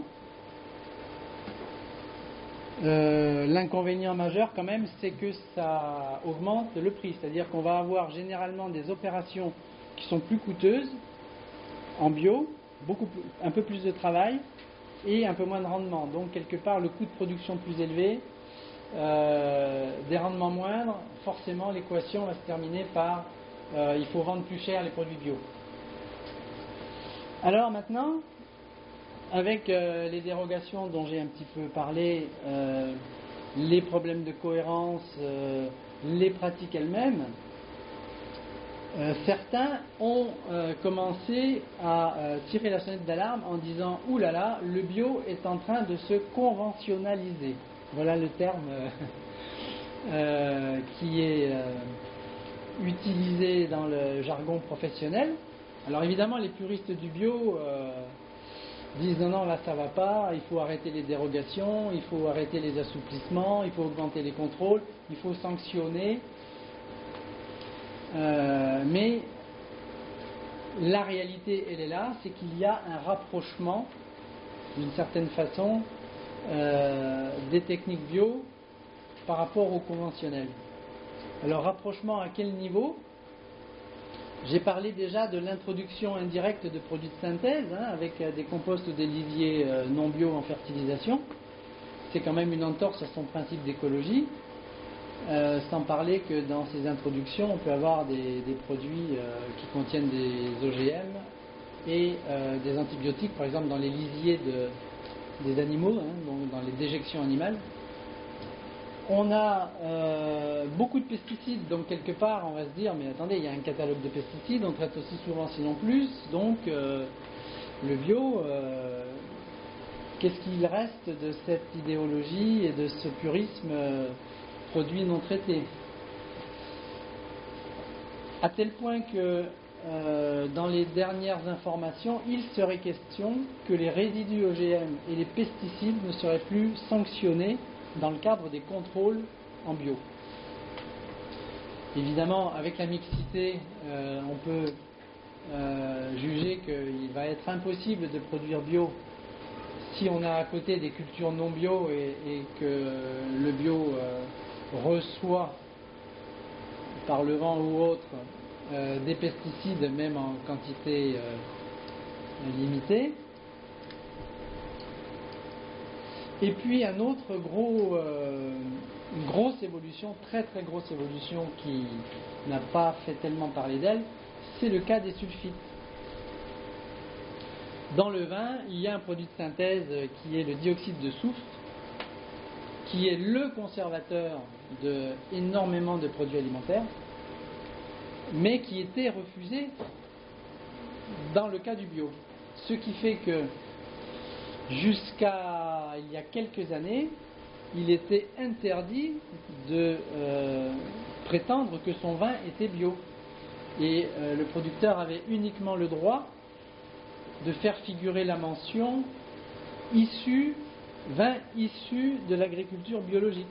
Euh, l'inconvénient majeur quand même, c'est que ça augmente le prix, c'est-à-dire qu'on va avoir généralement des opérations qui sont plus coûteuses en bio, beaucoup plus, un peu plus de travail et un peu moins de rendement. Donc quelque part le coût de production plus élevé, euh, des rendements moindres, forcément l'équation va se terminer par euh, il faut vendre plus cher les produits bio. Alors maintenant, avec euh, les dérogations dont j'ai un petit peu parlé, euh, les problèmes de cohérence, euh, les pratiques elles-mêmes, euh, certains ont euh, commencé à euh, tirer la sonnette d'alarme en disant « Ouh là là, le bio est en train de se conventionnaliser ». Voilà le terme euh, euh, qui est euh, utilisé dans le jargon professionnel. Alors évidemment, les puristes du bio euh, disent non, non, là ça va pas, il faut arrêter les dérogations, il faut arrêter les assouplissements, il faut augmenter les contrôles, il faut sanctionner. Euh, mais la réalité, elle est là, c'est qu'il y a un rapprochement, d'une certaine façon, euh, des techniques bio par rapport au conventionnel. Alors, rapprochement à quel niveau ? J'ai parlé déjà de l'introduction indirecte de produits de synthèse, hein, avec euh, des composts ou des lisiers euh, non bio en fertilisation. C'est quand même une entorse à son principe d'écologie. Euh, sans parler que dans ces introductions, on peut avoir des, des produits euh, qui contiennent des O G M et euh, des antibiotiques, par exemple dans les lisiers de, des animaux, hein, donc dans les déjections animales. On a euh, beaucoup de pesticides, donc quelque part on va se dire, mais attendez, il y a un catalogue de pesticides, on traite aussi souvent sinon plus, donc euh, le bio, euh, qu'est-ce qu'il reste de cette idéologie et de ce purisme euh, produits non traités, à tel point que euh, dans les dernières informations, il serait question que les résidus O G M et les pesticides ne seraient plus sanctionnés dans le cadre des contrôles en bio. Évidemment, avec la mixité, euh, on peut euh, juger qu'il va être impossible de produire bio si on a à côté des cultures non bio et, et que le bio euh, reçoit par le vent ou autre euh, des pesticides même en quantité euh, limitée. Et puis un autre gros, euh, une grosse évolution, très très grosse évolution qui n'a pas fait tellement parler d'elle, c'est le cas des sulfites. Dans le vin, il y a un produit de synthèse qui est le dioxyde de soufre, qui est le conservateur de énormément de produits alimentaires, mais qui était refusé dans le cas du bio. Ce qui fait que jusqu'à il y a quelques années, il était interdit de euh, prétendre que son vin était bio. Et euh, le producteur avait uniquement le droit de faire figurer la mention issu vin issu de l'agriculture biologique.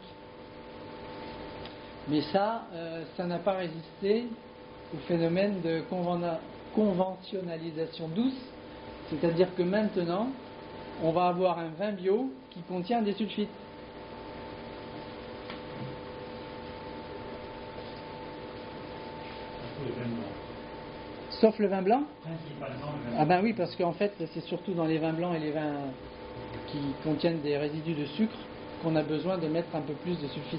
Mais ça, euh, ça n'a pas résisté au phénomène de conven- conventionnalisation douce, c'est-à-dire que maintenant, on va avoir un vin bio qui contient des sulfites. Sauf le vin blanc? Principalement le vin. Ah ben oui, parce qu'en fait, c'est surtout dans les vins blancs et les vins qui contiennent des résidus de sucre qu'on a besoin de mettre un peu plus de sulfite.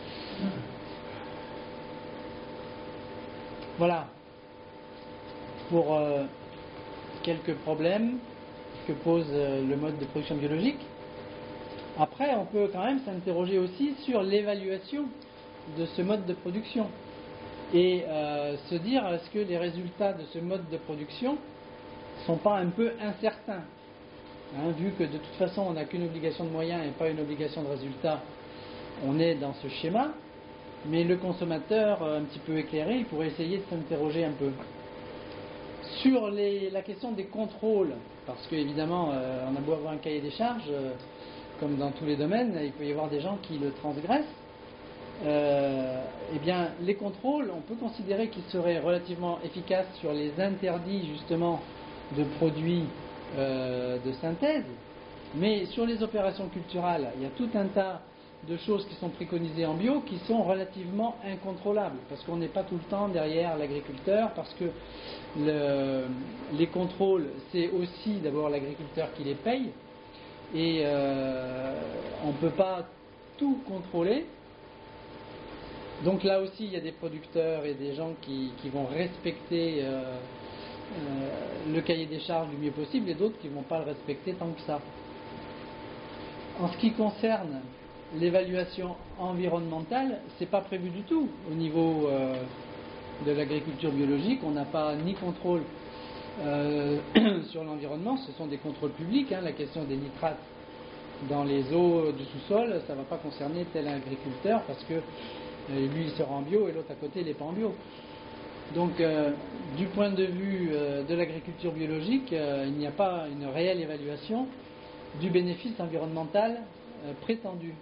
Voilà pour euh, quelques problèmes que pose euh, le mode de production biologique. Après, on peut quand même s'interroger aussi sur l'évaluation de ce mode de production et euh, se dire, est-ce que les résultats de ce mode de production ne sont pas un peu incertains, hein, vu que de toute façon on n'a qu'une obligation de moyens et pas une obligation de résultat, on est dans ce schéma, mais le consommateur un petit peu éclairé, il pourrait essayer de s'interroger un peu sur les, la question des contrôles, parce qu'évidemment euh, on a beau avoir un cahier des charges, euh, comme dans tous les domaines, il peut y avoir des gens qui le transgressent. Euh, eh bien, les contrôles, on peut considérer qu'ils seraient relativement efficaces sur les interdits justement de produits euh, de synthèse, mais sur les opérations culturales, il y a tout un tas de choses qui sont préconisées en bio qui sont relativement incontrôlables, parce qu'on n'est pas tout le temps derrière l'agriculteur, parce que le, les contrôles, c'est aussi d'abord l'agriculteur qui les paye, et euh, on ne peut pas tout contrôler. Donc là aussi, il y a des producteurs et des gens qui, qui vont respecter euh, euh, le cahier des charges du mieux possible, et d'autres qui ne vont pas le respecter tant que ça. En ce qui concerne l'évaluation environnementale, c'est pas prévu du tout au niveau euh, de l'agriculture biologique. On n'a pas ni contrôle euh, sur l'environnement, ce sont des contrôles publics. Hein, la question des nitrates dans les eaux du sous-sol, ça ne va pas concerner tel agriculteur parce que euh, lui il sera en bio et l'autre à côté il n'est pas en bio. Donc euh, du point de vue euh, de l'agriculture biologique, euh, il n'y a pas une réelle évaluation du bénéfice environnemental euh, prétendu.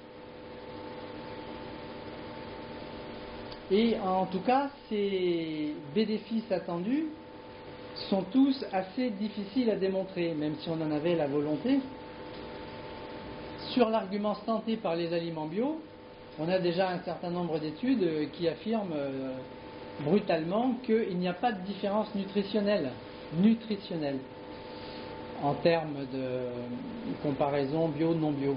Et en tout cas, ces bénéfices attendus sont tous assez difficiles à démontrer, même si on en avait la volonté. Sur l'argument santé par les aliments bio, on a déjà un certain nombre d'études qui affirment euh, brutalement qu'il n'y a pas de différence nutritionnelle, nutritionnelle en termes de comparaison bio-non bio.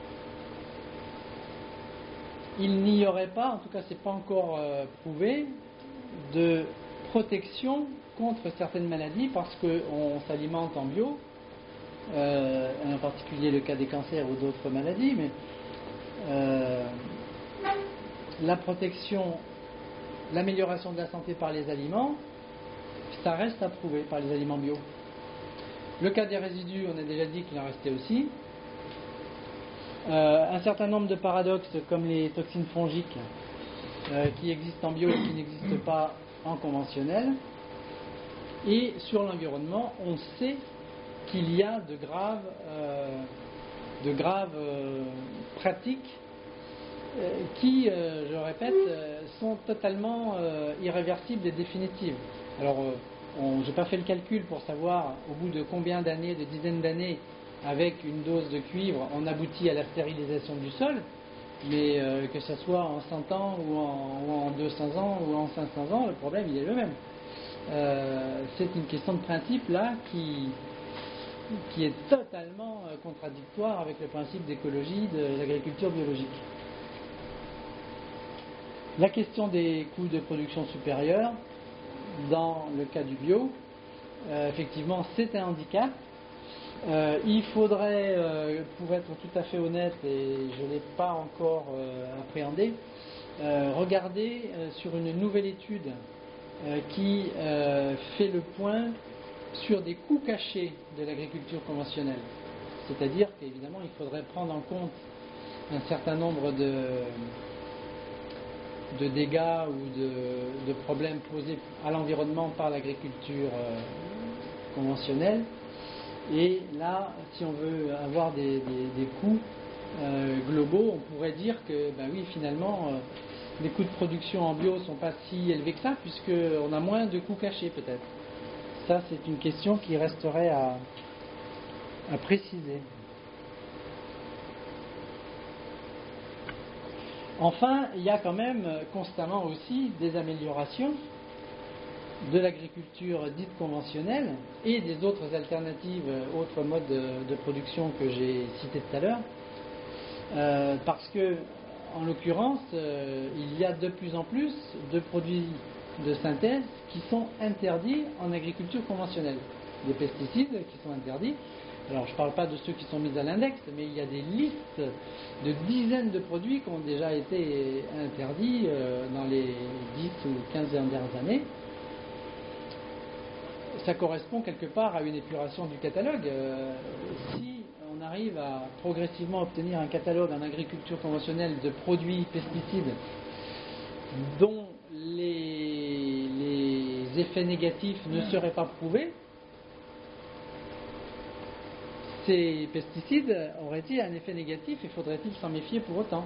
Il n'y aurait pas, en tout cas c'est pas encore euh, prouvé, de protection contre certaines maladies parce qu'on s'alimente en bio, euh, en particulier le cas des cancers ou d'autres maladies, mais euh, la protection, l'amélioration de la santé par les aliments, ça reste à prouver par les aliments bio. Le cas des résidus, on a déjà dit qu'il en restait aussi. Euh, un certain nombre de paradoxes comme les toxines fongiques euh, qui existent en bio et qui n'existent pas en conventionnel. Et sur l'environnement, on sait qu'il y a de graves, euh, de graves euh, pratiques euh, qui, euh, je répète, euh, sont totalement euh, irréversibles et définitives. Alors, euh, je n'ai pas fait le calcul pour savoir au bout de combien d'années, de dizaines d'années, avec une dose de cuivre, on aboutit à la stérilisation du sol, mais euh, que ce soit en cent ans ou en, ou en deux cents ans ou en cinq cents ans, le problème il est le même. Euh, c'est une question de principe là qui, qui est totalement euh, contradictoire avec le principe d'écologie de l'agriculture biologique. La question des coûts de production supérieurs, dans le cas du bio, euh, effectivement c'est un handicap. Euh, il faudrait, euh, pour être tout à fait honnête, et je ne l'ai pas encore euh, appréhendé, euh, regarder euh, sur une nouvelle étude euh, qui euh, fait le point sur des coûts cachés de l'agriculture conventionnelle. C'est-à-dire qu'évidemment, il faudrait prendre en compte un certain nombre de, de dégâts ou de, de problèmes posés à l'environnement par l'agriculture euh, conventionnelle. Et là, si on veut avoir des, des, des coûts euh, globaux, on pourrait dire que, ben oui, finalement, euh, les coûts de production en bio ne sont pas si élevés que ça, puisqu'on a moins de coûts cachés peut-être. Ça, c'est une question qui resterait à, à préciser. Enfin, il y a quand même constamment aussi des améliorations de l'agriculture dite conventionnelle et des autres alternatives, autres modes de, de production que j'ai cités tout à l'heure, euh, parce que, en l'occurrence, euh, il y a de plus en plus de produits de synthèse qui sont interdits en agriculture conventionnelle. Des pesticides qui sont interdits. Alors, je ne parle pas de ceux qui sont mis à l'index, mais il y a des listes de dizaines de produits qui ont déjà été interdits euh, dans les dix ou quinze dernières années. Ça correspond quelque part à une épuration du catalogue. Euh, si on arrive à progressivement obtenir un catalogue en agriculture conventionnelle de produits pesticides dont les, les effets négatifs ne seraient pas prouvés, ces pesticides auraient-ils un effet négatif et faudrait-il s'en méfier pour autant?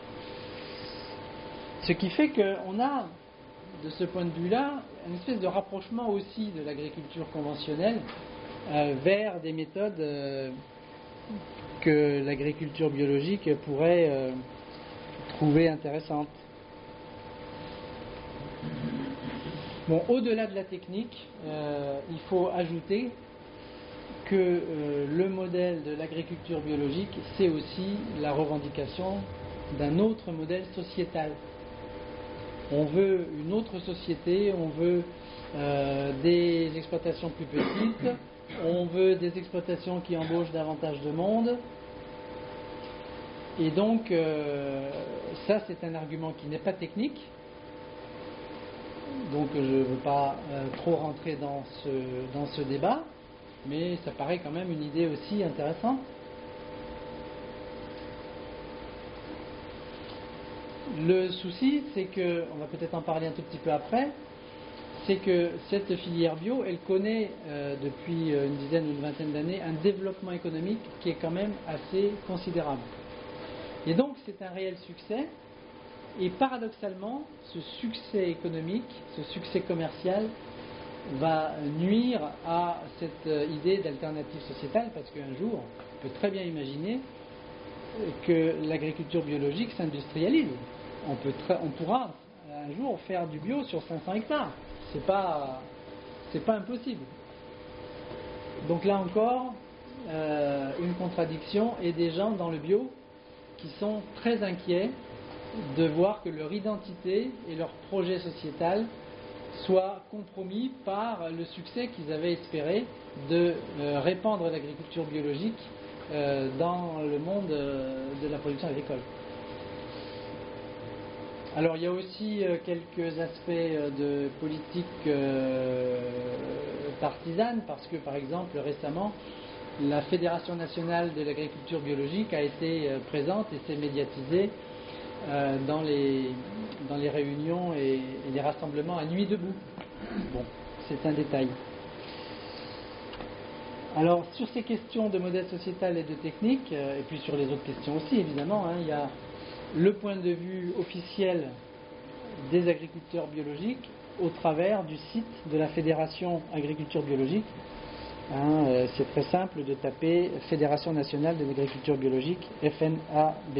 Ce qui fait qu'on a, de ce point de vue-là, une espèce de rapprochement aussi de l'agriculture conventionnelle euh, vers des méthodes euh, que l'agriculture biologique pourrait euh, trouver intéressantes. Bon, au-delà de la technique, euh, il faut ajouter que euh, le modèle de l'agriculture biologique, c'est aussi la revendication d'un autre modèle sociétal. On veut une autre société, on veut euh, des exploitations plus petites, on veut des exploitations qui embauchent davantage de monde. Et donc, euh, ça c'est un argument qui n'est pas technique. Donc je ne veux pas euh, trop rentrer dans ce, dans ce débat, mais ça paraît quand même une idée aussi intéressante. Le souci, c'est que, on va peut-être en parler un tout petit peu après, c'est que cette filière bio, elle connaît euh, depuis une dizaine ou une vingtaine d'années un développement économique qui est quand même assez considérable. Et donc c'est un réel succès, et paradoxalement, ce succès économique, ce succès commercial, va nuire à cette idée d'alternative sociétale, parce qu'un jour, on peut très bien imaginer que l'agriculture biologique s'industrialise. On, peut tra- on pourra un jour faire du bio sur cinq cents hectares. C'est pas, c'est pas impossible. Donc là encore, euh, une contradiction, et des gens dans le bio qui sont très inquiets de voir que leur identité et leur projet sociétal soient compromis par le succès qu'ils avaient espéré de euh, répandre l'agriculture biologique euh, dans le monde euh, de la production agricole. Alors il y a aussi euh, quelques aspects euh, de politique euh, partisane, parce que par exemple récemment la Fédération nationale de l'agriculture biologique a été euh, présente et s'est médiatisée euh, dans, les, dans les réunions et, et les rassemblements à nuit debout. Bon, c'est un détail. Alors sur ces questions de modèle sociétal et de technique, euh, et puis sur les autres questions aussi évidemment, hein, il y a le point de vue officiel des agriculteurs biologiques au travers du site de la Fédération agriculture biologique. Hein, euh, c'est très simple de taper Fédération nationale de l'agriculture biologique, F N A B.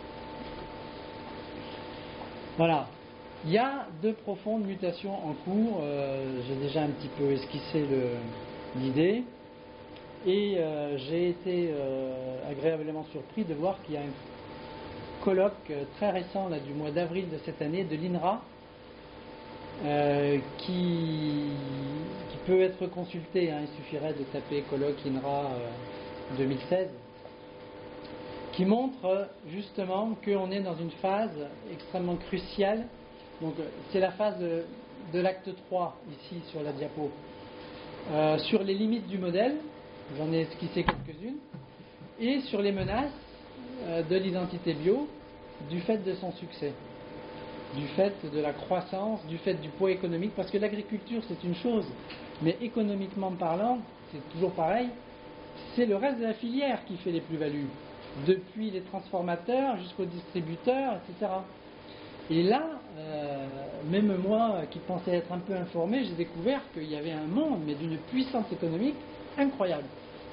Voilà. Il y a de profondes mutations en cours. Euh, j'ai déjà un petit peu esquissé le, l'idée. Et euh, j'ai été euh, agréablement surpris de voir qu'il y a un colloque très récent là, du mois d'avril de cette année de l'I N R A euh, qui, qui peut être consulté, hein, il suffirait de taper colloque I N R A euh, deux mille seize, qui montre justement qu'on est dans une phase extrêmement cruciale. Donc c'est la phase de, de l'acte trois ici sur la diapo, euh, sur les limites du modèle, j'en ai esquissé quelques-unes, et sur les menaces de l'identité bio, du fait de son succès, du fait de la croissance, du fait du poids économique, parce que l'agriculture c'est une chose, mais économiquement parlant, c'est toujours pareil, c'est le reste de la filière qui fait les plus-values, depuis les transformateurs jusqu'aux distributeurs, et cetera. Et là, euh, même moi qui pensais être un peu informé, j'ai découvert qu'il y avait un monde, mais d'une puissance économique incroyable.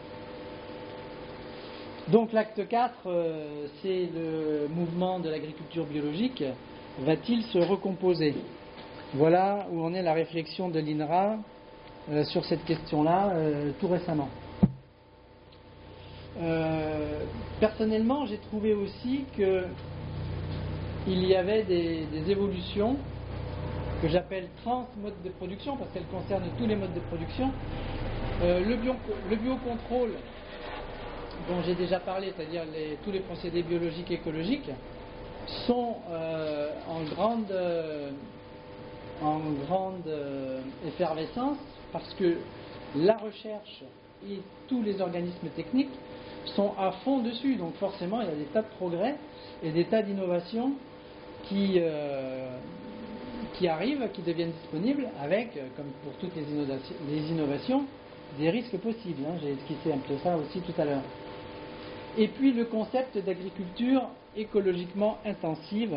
Donc l'acte quatre, euh, c'est le mouvement de l'agriculture biologique. Va-t-il se recomposer? Voilà où en est la réflexion de l'I N R A euh, sur cette question-là euh, tout récemment. Euh, personnellement, j'ai trouvé aussi que il y avait des, des évolutions que j'appelle trans modes de production parce qu'elles concernent tous les modes de production. Euh, le, bio, le biocontrôle dont j'ai déjà parlé, c'est-à-dire les, tous les procédés biologiques et écologiques, sont euh, en grande, euh, en grande euh, effervescence parce que la recherche et tous les organismes techniques sont à fond dessus. Donc forcément, il y a des tas de progrès et des tas d'innovations qui, euh, qui arrivent, qui deviennent disponibles avec, comme pour toutes les innovations, les innovations des risques possibles. Hein. J'ai esquissé un peu ça aussi tout à l'heure. Et puis le concept d'agriculture écologiquement intensive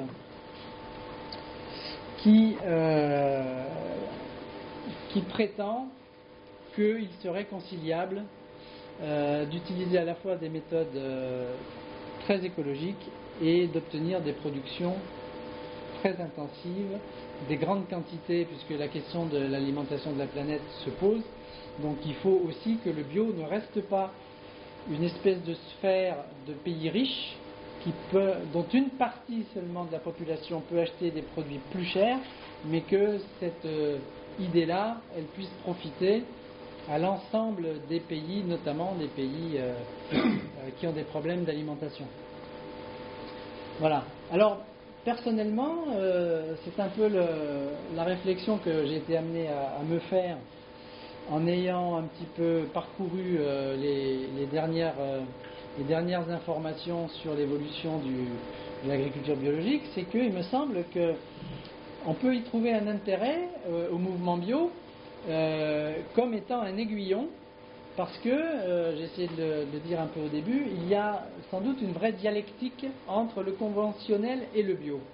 qui, euh, qui prétend qu'il serait conciliable euh, d'utiliser à la fois des méthodes euh, très écologiques et d'obtenir des productions très intensives, des grandes quantités, puisque la question de l'alimentation de la planète se pose. Donc il faut aussi que le bio ne reste pas une espèce de sphère de pays riches qui peut, dont une partie seulement de la population peut acheter des produits plus chers, mais que cette euh, idée-là, elle puisse profiter à l'ensemble des pays, notamment des pays euh, euh, qui ont des problèmes d'alimentation. Voilà. Alors, personnellement, euh, c'est un peu le, la réflexion que j'ai été amené à, à me faire en ayant un petit peu parcouru euh, les, les, dernières, euh, les dernières informations sur l'évolution du, de l'agriculture biologique, c'est qu'il me semble qu'on peut y trouver un intérêt euh, au mouvement bio euh, comme étant un aiguillon, parce que, euh, j'ai essayé de le, de le dire un peu au début, il y a sans doute une vraie dialectique entre le conventionnel et le bio.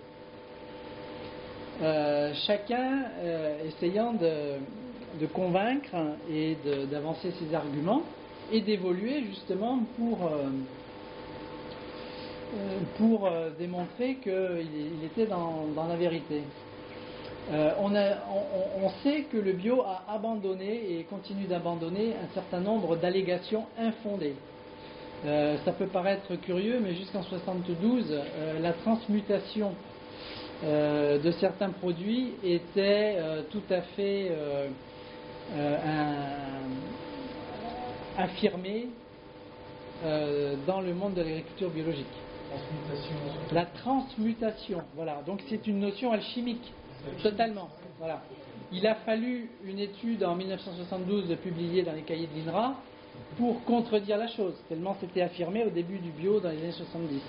Euh, chacun euh, essayant de, de convaincre et de, d'avancer ses arguments et d'évoluer justement pour, euh, pour euh, démontrer qu'il il était dans, dans la vérité. Euh, on, a, on, on sait que le bio a abandonné et continue d'abandonner un certain nombre d'allégations infondées. Euh, ça peut paraître curieux, mais jusqu'en soixante-douze, euh, la transmutation euh, de certains produits était euh, tout à fait euh, euh, un, affirmée euh, dans le monde de l'agriculture biologique. Transmutation. La transmutation, voilà. Donc c'est une notion alchimique. Totalement. Voilà. Il a fallu une étude en mille neuf cent soixante-douze publiée dans les cahiers de l'I N R A pour contredire la chose, tellement c'était affirmé au début du bio dans les années soixante-dix.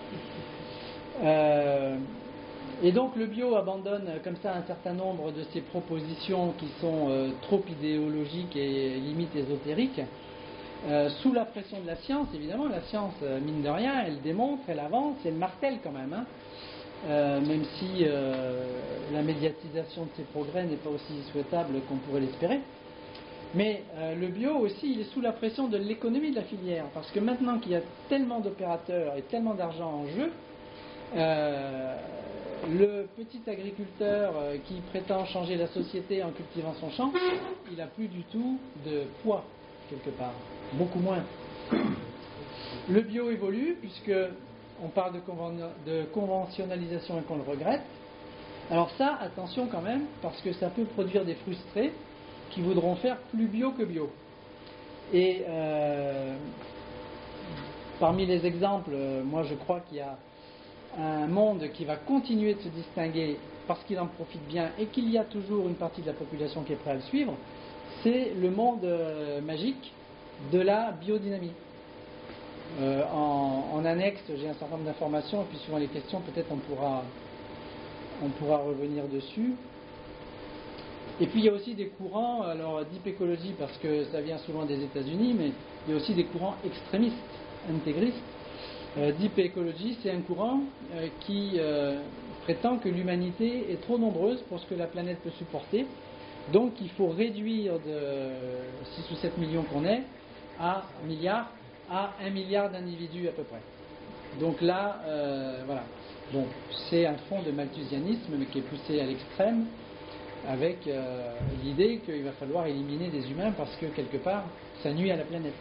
Euh, et donc le bio abandonne comme ça un certain nombre de ses propositions qui sont euh, trop idéologiques et limite ésotériques, euh, sous la pression de la science, évidemment. La science, mine de rien, elle démontre, elle avance, elle martèle quand même, hein. Euh, même si euh, la médiatisation de ces progrès n'est pas aussi souhaitable qu'on pourrait l'espérer. Mais euh, le bio aussi, il est sous la pression de l'économie de la filière, parce que maintenant qu'il y a tellement d'opérateurs et tellement d'argent en jeu, euh, le petit agriculteur euh, qui prétend changer la société en cultivant son champ, il n'a plus du tout de poids, quelque part, beaucoup moins. Le bio évolue, puisque on parle de, conven- de conventionnalisation et qu'on le regrette. Alors ça, attention quand même, parce que ça peut produire des frustrés qui voudront faire plus bio que bio. Et euh, parmi les exemples, euh, moi je crois qu'il y a un monde qui va continuer de se distinguer parce qu'il en profite bien et qu'il y a toujours une partie de la population qui est prête à le suivre, c'est le monde euh, magique de la biodynamie. Euh, en, en annexe, j'ai un certain nombre d'informations, et puis suivant les questions, peut-être on pourra, on pourra revenir dessus. Et puis il y a aussi des courants, alors deep écologie parce que ça vient souvent des États-Unis, mais il y a aussi des courants extrémistes, intégristes. Euh, deep écologie, c'est un courant euh, qui euh, prétend que l'humanité est trop nombreuse pour ce que la planète peut supporter, donc il faut réduire de six ou sept millions qu'on est à un milliard, à un milliard d'individus à peu près. Donc là, euh, voilà. Bon, c'est un fond de malthusianisme, mais qui est poussé à l'extrême. avec euh, l'idée qu'il va falloir éliminer des humains parce que quelque part ça nuit à la planète.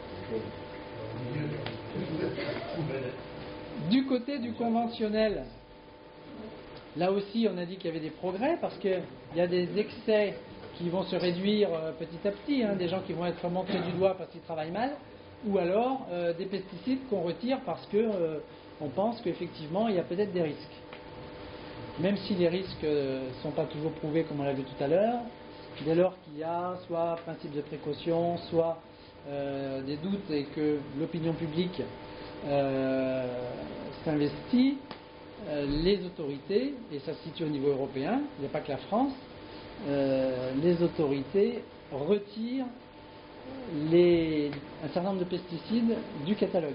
Du côté du conventionnel, là aussi on a dit qu'il y avait des progrès parce qu'il y a des excès qui vont se réduire euh, petit à petit, hein, des gens qui vont être montrés du doigt parce qu'ils travaillent mal, ou alors euh, des pesticides qu'on retire parce que euh, on pense qu'effectivement il y a peut-être des risques. Même si les risques ne euh, sont pas toujours prouvés comme on l'a vu tout à l'heure, dès lors qu'il y a soit principe de précaution, soit euh, des doutes et que l'opinion publique euh, s'investit, euh, les autorités, et ça se situe au niveau européen, il n'y a pas que la France, euh, les autorités retirent les, un certain nombre de pesticides du catalogue.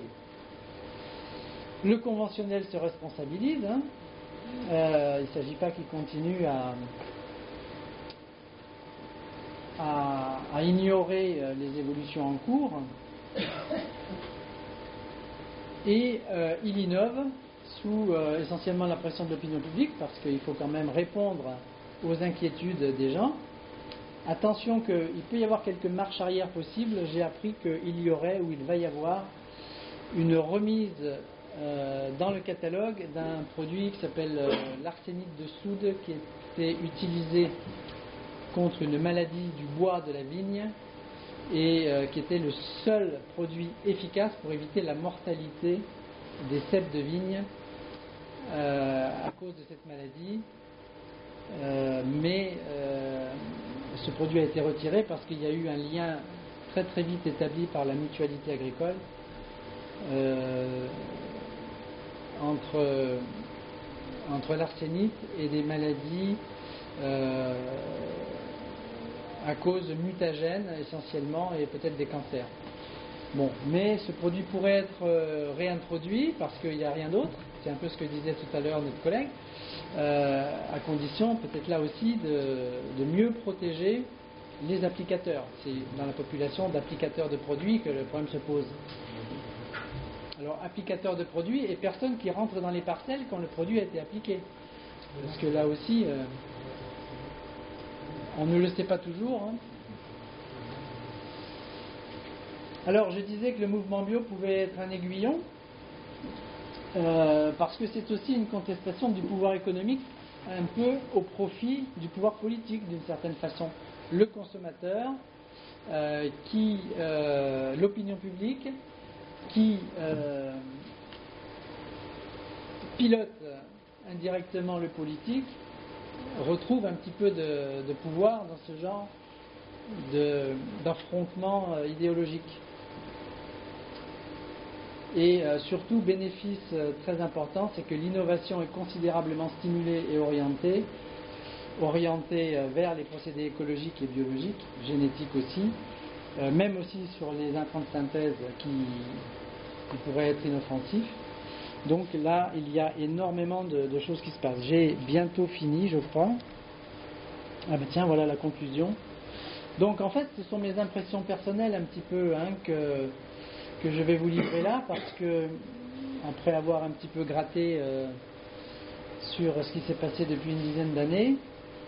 Le conventionnel se responsabilise, hein. Euh, il ne s'agit pas qu'il continue à, à, à ignorer euh, les évolutions en cours, et euh, il innove sous euh, essentiellement la pression de l'opinion publique parce qu'il faut quand même répondre aux inquiétudes des gens. Attention qu'il peut y avoir quelques marches arrière possibles. J'ai appris qu'il y aurait ou il va y avoir une remise euh, dans le catalogue d'un produit qui s'appelle euh, l'arsénite de soude, qui était utilisé contre une maladie du bois de la vigne et euh, qui était le seul produit efficace pour éviter la mortalité des ceps de vigne euh, à cause de cette maladie. Euh, mais euh, ce produit a été retiré parce qu'il y a eu un lien très très vite établi par la mutualité agricole euh, entre, entre l'arsénite et des maladies euh, à cause mutagènes essentiellement et peut-être des cancers. Bon, mais ce produit pourrait être euh, réintroduit parce qu'il n'y a rien d'autre, c'est un peu ce que disait tout à l'heure notre collègue, euh, à condition peut-être là aussi de, de mieux protéger les applicateurs. C'est dans la population d'applicateurs de produits que le problème se pose. Alors, applicateurs de produits et personnes qui rentrent dans les parcelles quand le produit a été appliqué. Parce que là aussi, euh, on ne le sait pas toujours. Hein. Alors, je disais que le mouvement bio pouvait être un aiguillon, euh, parce que c'est aussi une contestation du pouvoir économique un peu au profit du pouvoir politique d'une certaine façon. Le consommateur, euh, qui, euh, l'opinion publique, qui euh, pilote indirectement le politique, retrouve un petit peu de, de pouvoir dans ce genre de, d'affrontement euh, idéologique. Et euh, surtout, bénéfice euh, très important, c'est que l'innovation est considérablement stimulée et orientée, orientée euh, vers les procédés écologiques et biologiques, génétiques aussi, euh, même aussi sur les intrants de synthèse qui, qui pourraient être inoffensifs. Donc là, il y a énormément de, de choses qui se passent. J'ai bientôt fini, je crois. Ah ben tiens, voilà la conclusion. Donc en fait, ce sont mes impressions personnelles un petit peu hein, que, que je vais vous livrer là, parce que après avoir un petit peu gratté euh, sur ce qui s'est passé depuis une dizaine d'années,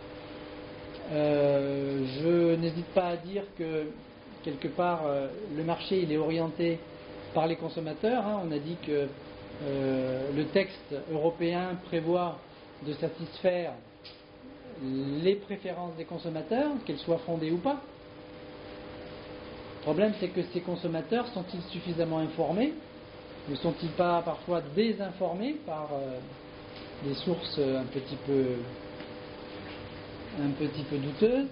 euh, je n'hésite pas à dire que quelque part euh, le marché il est orienté par les consommateurs. Hein. On a dit que euh, le texte européen prévoit de satisfaire les préférences des consommateurs, qu'elles soient fondées ou pas. Le problème, c'est que ces consommateurs sont-ils suffisamment informés? Ne sont-ils pas parfois désinformés par euh, des sources un petit peu, un petit peu douteuses?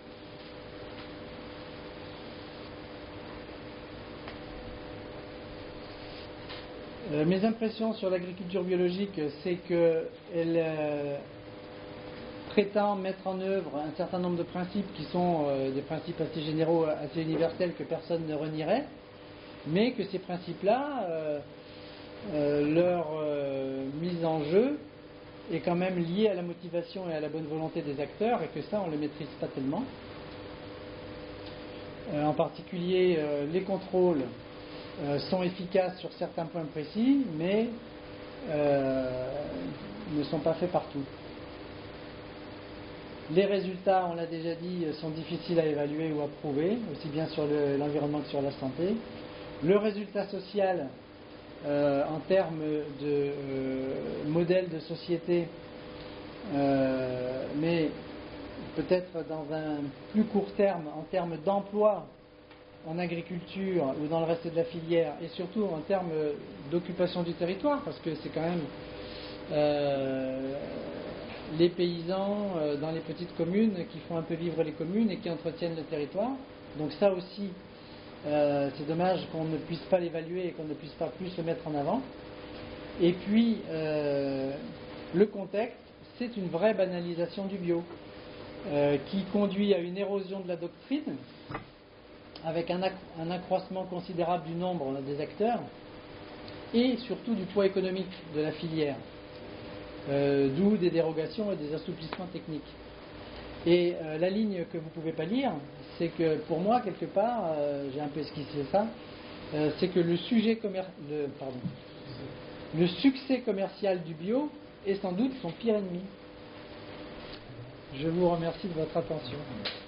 Euh, mes impressions sur l'agriculture biologique, c'est qu'elle euh, prétend mettre en œuvre un certain nombre de principes qui sont euh, des principes assez généraux, assez universels que personne ne renierait, mais que ces principes-là, euh, euh, leur euh, mise en jeu est quand même liée à la motivation et à la bonne volonté des acteurs, et que ça, on ne le maîtrise pas tellement. Euh, en particulier, euh, les contrôles euh, sont efficaces sur certains points précis, mais euh, ne sont pas faits partout. Les résultats, on l'a déjà dit, sont difficiles à évaluer ou à prouver, aussi bien sur le, l'environnement que sur la santé. Le résultat social, euh, en termes de euh, modèle de société, euh, mais peut-être dans un plus court terme, en termes d'emploi en agriculture ou dans le reste de la filière, et surtout en termes d'occupation du territoire, parce que c'est quand même euh, les paysans euh, dans les petites communes qui font un peu vivre les communes et qui entretiennent le territoire. Donc ça aussi, euh, c'est dommage qu'on ne puisse pas l'évaluer et qu'on ne puisse pas plus le mettre en avant. Et puis, euh, le contexte, c'est une vraie banalisation du bio, euh, qui conduit à une érosion de la doctrine, avec un, acc- un accroissement considérable du nombre des acteurs, et surtout du poids économique de la filière, euh, d'où des dérogations et des assouplissements techniques. Et euh, la ligne que vous ne pouvez pas lire, c'est que pour moi, quelque part, euh, j'ai un peu esquissé ça, euh, c'est que le, sujet commer- le, pardon, le succès commercial du bio est sans doute son pire ennemi. Je vous remercie de votre attention.